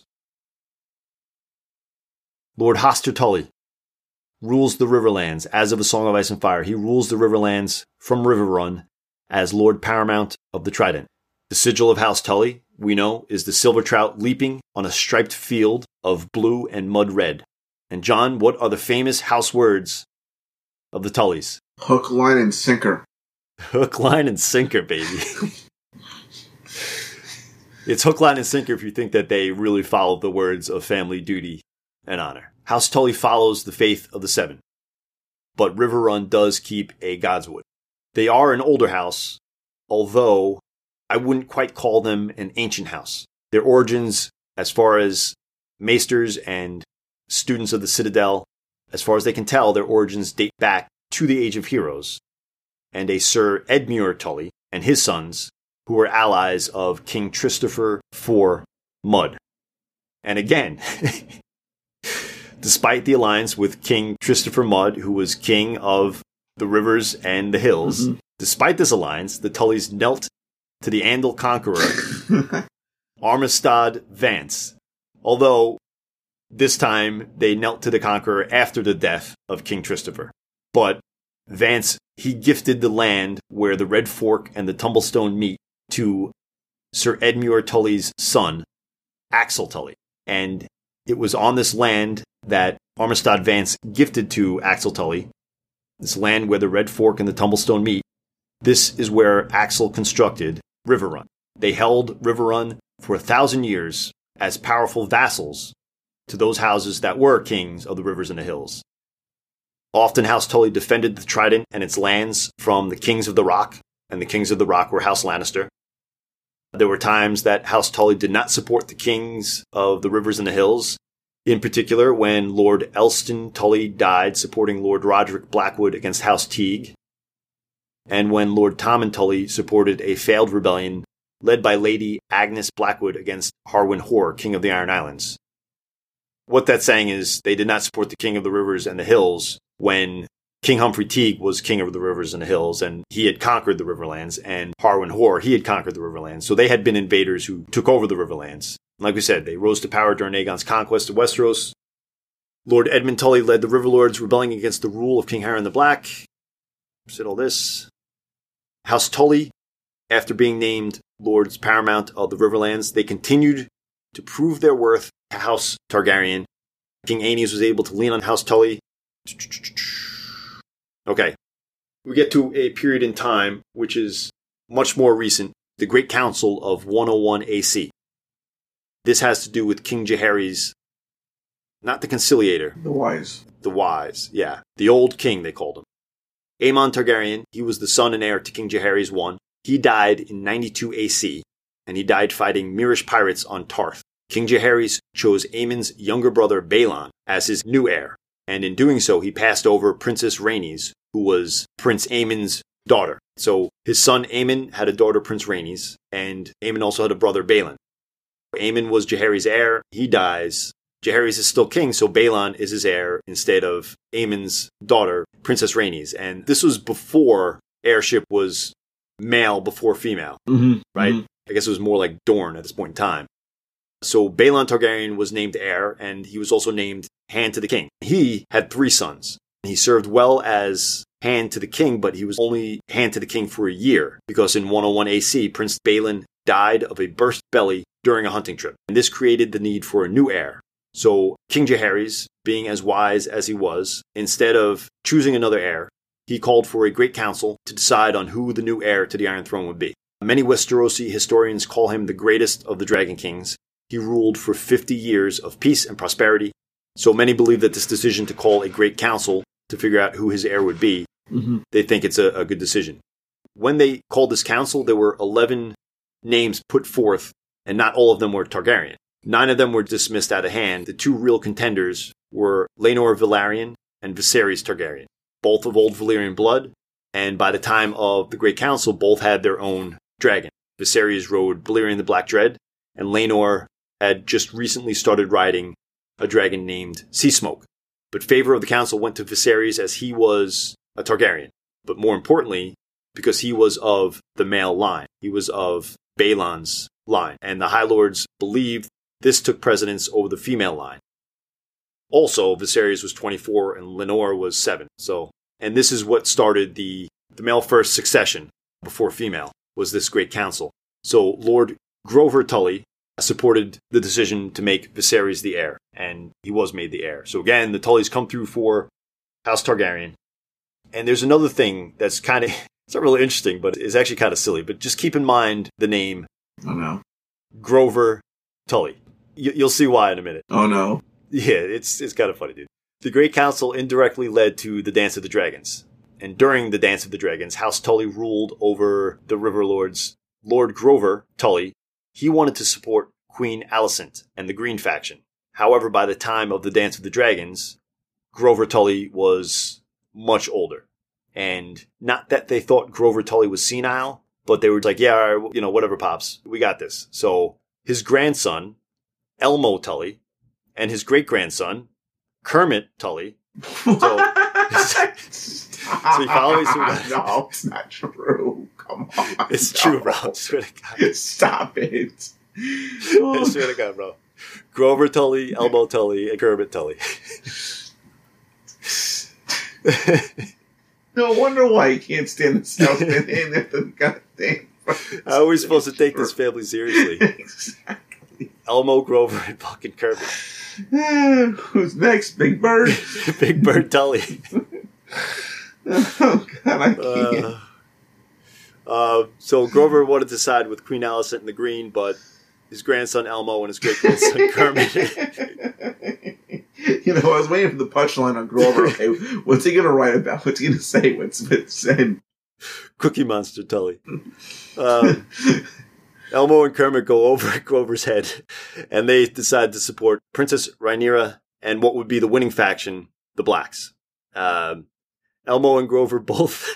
Lord Hoster Tully rules the Riverlands as of A Song of Ice and Fire. He rules the Riverlands from Riverrun as Lord Paramount of the Trident. The sigil of House Tully, we know, is the silver trout leaping on a striped field of blue and mud red. And John, what are the famous house words of the Tullys? Hook, line, and sinker. Hook, line, and sinker, baby. It's hook, line, and sinker if you think that they really followed the words of family duty and honor. House Tully follows the faith of the Seven, but Riverrun does keep a Godswood. They are an older house, although I wouldn't quite call them an ancient house. Their origins, as far as maesters and students of the Citadel, as far as they can tell, their origins date back to the Age of Heroes, and a Sir Edmure Tully and his sons, who were allies of King Christopher IV Mud. And again, despite the alliance with King Christopher Mud, who was king of the rivers and the hills, despite this alliance, the Tullys knelt to the Andal conqueror, Armistad Vance. Although, this time, they knelt to the conqueror after the death of King Christopher. But Vance, he gifted the land where the Red Fork and the Tumblestone meet to Sir Edmure Tully's son, Axel Tully. And it was on this land that Armistad Vance gifted to Axel Tully, this land where the Red Fork and the Tumblestone meet. This is where Axel constructed Riverrun. They held Riverrun for 1,000 years as powerful vassals to those houses that were kings of the rivers and the hills. Often House Tully defended the Trident and its lands from the Kings of the Rock, and the Kings of the Rock were House Lannister. There were times that House Tully did not support the kings of the rivers and the hills, in particular when Lord Elston Tully died supporting Lord Roderick Blackwood against House Teague, and when Lord Tommen Tully supported a failed rebellion led by Lady Agnes Blackwood against Harwin Hoare, King of the Iron Islands. What that's saying is they did not support the King of the Rivers and the Hills when King Humphrey Teague was king of the rivers and the hills, and he had conquered the Riverlands, and Harwin Hoare, he had conquered the Riverlands. So they had been invaders who took over the Riverlands. Like we said, they rose to power during Aegon's conquest of Westeros. Lord Edmund Tully led the Riverlords, rebelling against the rule of King Harren the Black. Said all this. House Tully, after being named Lords Paramount of the Riverlands, they continued to prove their worth to House Targaryen. King Aenys was able to lean on House Tully. Okay, we get to a period in time which is much more recent, the Great Council of 101 AC. This has to do with King Jaehaerys, not the Conciliator. The Wise. The Wise, yeah. The Old King, they called him. Aemon Targaryen, he was the son and heir to King Jaehaerys I. He died in 92 AC, and he died fighting Myrish pirates on Tarth. King Jaehaerys chose Aemon's younger brother Baelon as his new heir. And in doing so, he passed over Princess Rhaenys, who was Prince Aemon's daughter. So his son Aemon had a daughter, Prince Rhaenys, and Aemon also had a brother, Balon. Aemon was Jaehaerys' heir. He dies. Jaehaerys is still king, so Balon is his heir instead of Aemon's daughter, Princess Rhaenys. And this was before heirship was male before female, right? Mm-hmm. I guess it was more like Dorne at this point in time. So Balon Targaryen was named heir, and he was also named Hand to the King. He had 3 sons. He served well as Hand to the King, but he was only Hand to the King for a year, because in 101 AC, Prince Balon died of a burst belly during a hunting trip. And this created the need for a new heir. So King Jaehaerys, being as wise as he was, instead of choosing another heir, he called for a great council to decide on who the new heir to the Iron Throne would be. Many Westerosi historians call him the greatest of the Dragon Kings. He ruled for 50 years of peace and prosperity. So many believe that this decision to call a great council to figure out who his heir would be, they think it's a good decision. When they called this council, there were 11 names put forth, and not all of them were Targaryen. 9 of them were dismissed out of hand. The 2 real contenders were Laenor Velaryon and Viserys Targaryen, both of old Valyrian blood, and by the time of the Great Council, both had their own dragon. Viserys rode Balerion the Black Dread, and Laenor had just recently started riding a dragon named Sea Smoke. But favor of the council went to Viserys as he was a Targaryen. But more importantly, because he was of the male line. He was of Balon's line. And the High Lords believed this took precedence over the female line. Also, Viserys was 24 and Laenor was 7. And this is what started the male first succession before female, was this great council. So Lord Grover Tully supported the decision to make Viserys the heir, and he was made the heir. So again, the Tullys come through for House Targaryen. And there's another thing that's kind of, it's not really interesting, but it's actually kind of silly. But just keep in mind the name Grover Tully. You'll see why in a minute. Oh no. Yeah, it's kind of funny, dude. The Great Council indirectly led to the Dance of the Dragons. And during the Dance of the Dragons, House Tully ruled over the River Lords. Lord Grover Tully, he wanted to support Queen Alicent and the Green faction. However, by the time of the Dance of the Dragons, Grover Tully was much older. And not that they thought Grover Tully was senile, but they were like, yeah, all right, whatever, Pops, we got this. So his grandson, Elmo Tully, and his great-grandson, Kermit Tully. So you follow me? No, it's not true. Come on. It's true, bro. I swear to God. Stop it. I swear to God, bro. Grover Tully, Elmo Tully, and Kermit Tully. No wonder why you can't stand the Southman in at the goddamn. How are we supposed to take this family seriously? Exactly. Elmo, Grover, and fucking Kermit. Who's next? Big Bird? Big Bird Tully. Oh, God, I can't. So Grover wanted to side with Queen Alicent and the Green, but his grandson Elmo and his great-grandson Kermit. I was waiting for the punchline on Grover. Okay, what's he going to write about? What's he going to say? What's said? Cookie Monster Tully. Elmo and Kermit go over Grover's head, and they decide to support Princess Rhaenyra and what would be the winning faction, the Blacks. Elmo and Grover both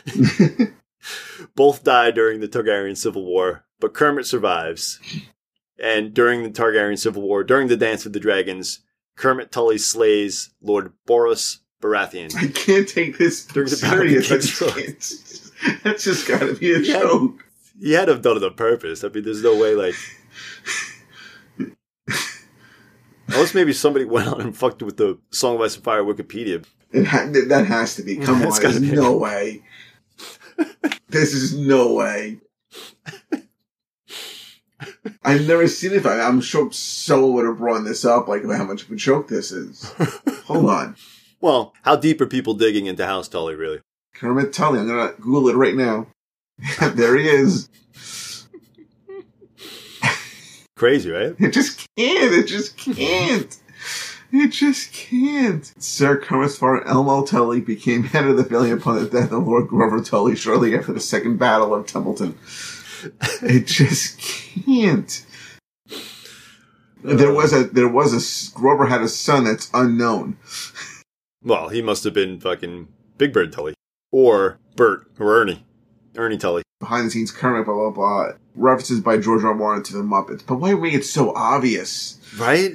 died during the Targaryen Civil War, but Kermit survives. And during the Targaryen Civil War, during the Dance of the Dragons, Kermit Tully slays Lord Boros Baratheon. I can't take this serious. That's just got to be a joke. He had to have done it on purpose. I mean, there's no way, unless maybe somebody went on and fucked with the Song of Ice and Fire Wikipedia. That has to be. Come on, there's no way. This is no way. I've never seen it. I'm sure someone would have brought this up, about how much of a joke this is. Hold on. Well, how deep are people digging into House Tully, really? Kermit Tully. I'm going to Google it right now. There he is. Crazy, right? It just can't. Sir Kermit's father, Elmo Tully, became head of the family upon the death of Lord Grover Tully shortly after the Second Battle of Templeton. It just can't. Grover had a son that's unknown. Well, he must have been fucking Big Bird Tully. Or Bert, or Ernie. Ernie Tully. Behind the scenes, Kermit, blah, blah, blah. References by George R. R. Martin to the Muppets. But why make it so obvious? Right?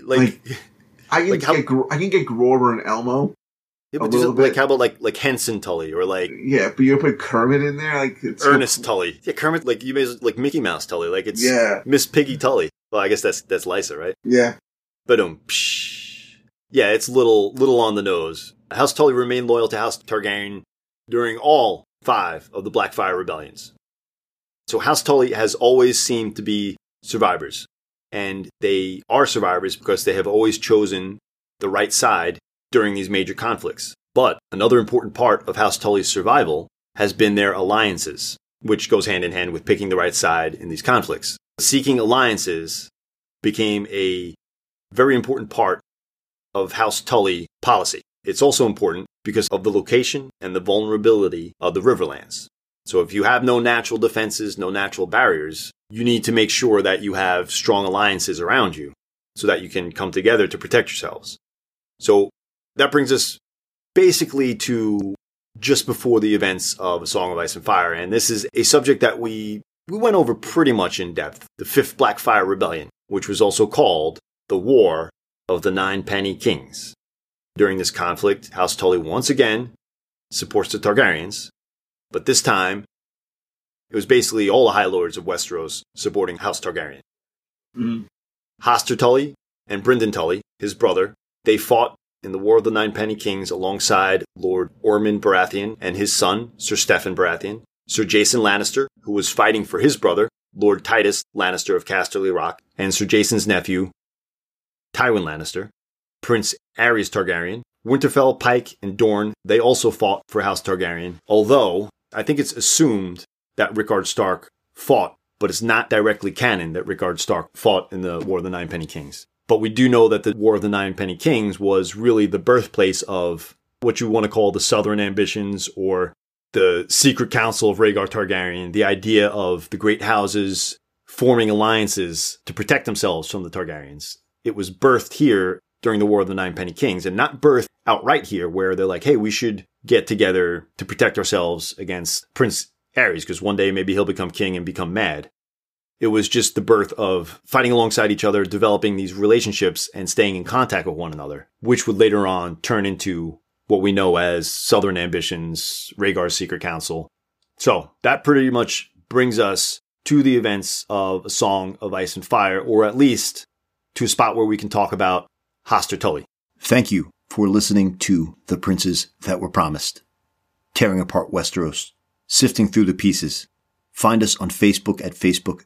I can get Grover and Elmo. Yeah, but how about like Henson Tully or like but you put Kermit in there, like it's Ernest Tully. Yeah, Kermit, like you made like Mickey Mouse Tully, like it's Miss Piggy Tully. Well, I guess that's Lisa, right? Yeah. But yeah, it's little on the nose. House Tully remained loyal to House Targaryen during all 5 of the Blackfyre rebellions. So House Tully has always seemed to be survivors, and they are survivors because they have always chosen the right side during these major conflicts. But another important part of House Tully's survival has been their alliances, which goes hand in hand with picking the right side in these conflicts. Seeking alliances became a very important part of House Tully policy. It's also important because of the location and the vulnerability of the Riverlands. So if you have no natural defenses, no natural barriers, you need to make sure that you have strong alliances around you so that you can come together to protect yourselves. So that brings us basically to just before the events of A Song of Ice and Fire. And this is a subject that we went over pretty much in depth. The 5th Blackfyre Rebellion, which was also called the War of the Nine Penny Kings. During this conflict, House Tully once again supports the Targaryens, but this time it was basically all the High Lords of Westeros supporting House Targaryen. Mm-hmm. Hoster Tully and Brynden Tully, his brother, they fought in the War of the Nine Penny Kings alongside Lord Ormond Baratheon and his son, Sir Steffon Baratheon, Sir Jason Lannister, who was fighting for his brother, Lord Titus Lannister of Casterly Rock, and Sir Jason's nephew, Tywin Lannister, Prince Aerys Targaryen, Winterfell, Pike, and Dorne. They also fought for House Targaryen, although I think it's assumed that Rickard Stark fought, but it's not directly canon that Rickard Stark fought in the War of the Nine Penny Kings. But we do know that the War of the Nine Penny Kings was really the birthplace of what you want to call the Southern ambitions or the secret council of Rhaegar Targaryen, the idea of the great houses forming alliances to protect themselves from the Targaryens. It was birthed here during the War of the Nine Penny Kings and not birthed outright here where they're like, hey, we should get together to protect ourselves against Prince Aerys because one day maybe he'll become king and become mad. It was just the birth of fighting alongside each other, developing these relationships and staying in contact with one another, which would later on turn into what we know as Southern Ambitions, Rhaegar's Secret Council. So that pretty much brings us to the events of A Song of Ice and Fire, or at least to a spot where we can talk about Hoster Tully. Thank you for listening to The Princes That Were Promised. Tearing apart Westeros, sifting through the pieces. Find us on Facebook at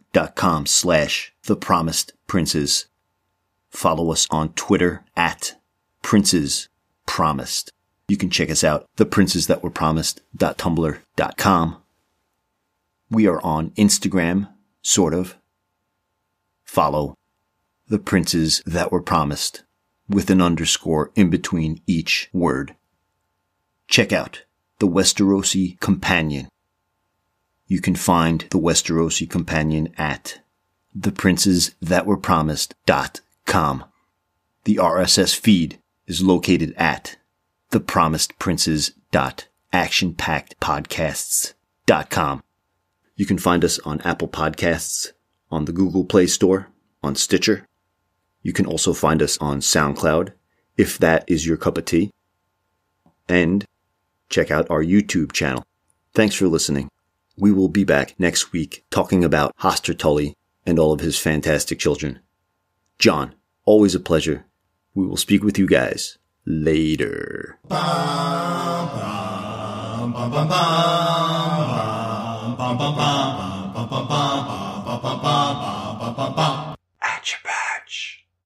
facebook.com/thepromised.princes. Follow us on Twitter at princespromised. You can check us out, theprincesthatwerepromised.tumblr.com. We are on Instagram, sort of. Follow The Princes That Were Promised with an underscore in between each word. Check out The Westerosi Companion. You can find The Westerosi Companion at theprincesthatwerepromised.com. The RSS feed is located at thepromisedprinces.actionpackedpodcasts.com. You can find us on Apple Podcasts, on the Google Play Store, on Stitcher. You can also find us on SoundCloud, if that is your cup of tea. And check out our YouTube channel. Thanks for listening. We will be back next week talking about Hoster Tully and all of his fantastic children. John, always a pleasure. We will speak with you guys later. Bum, bum, bum, bum, bum, bum, bum, bum, bum.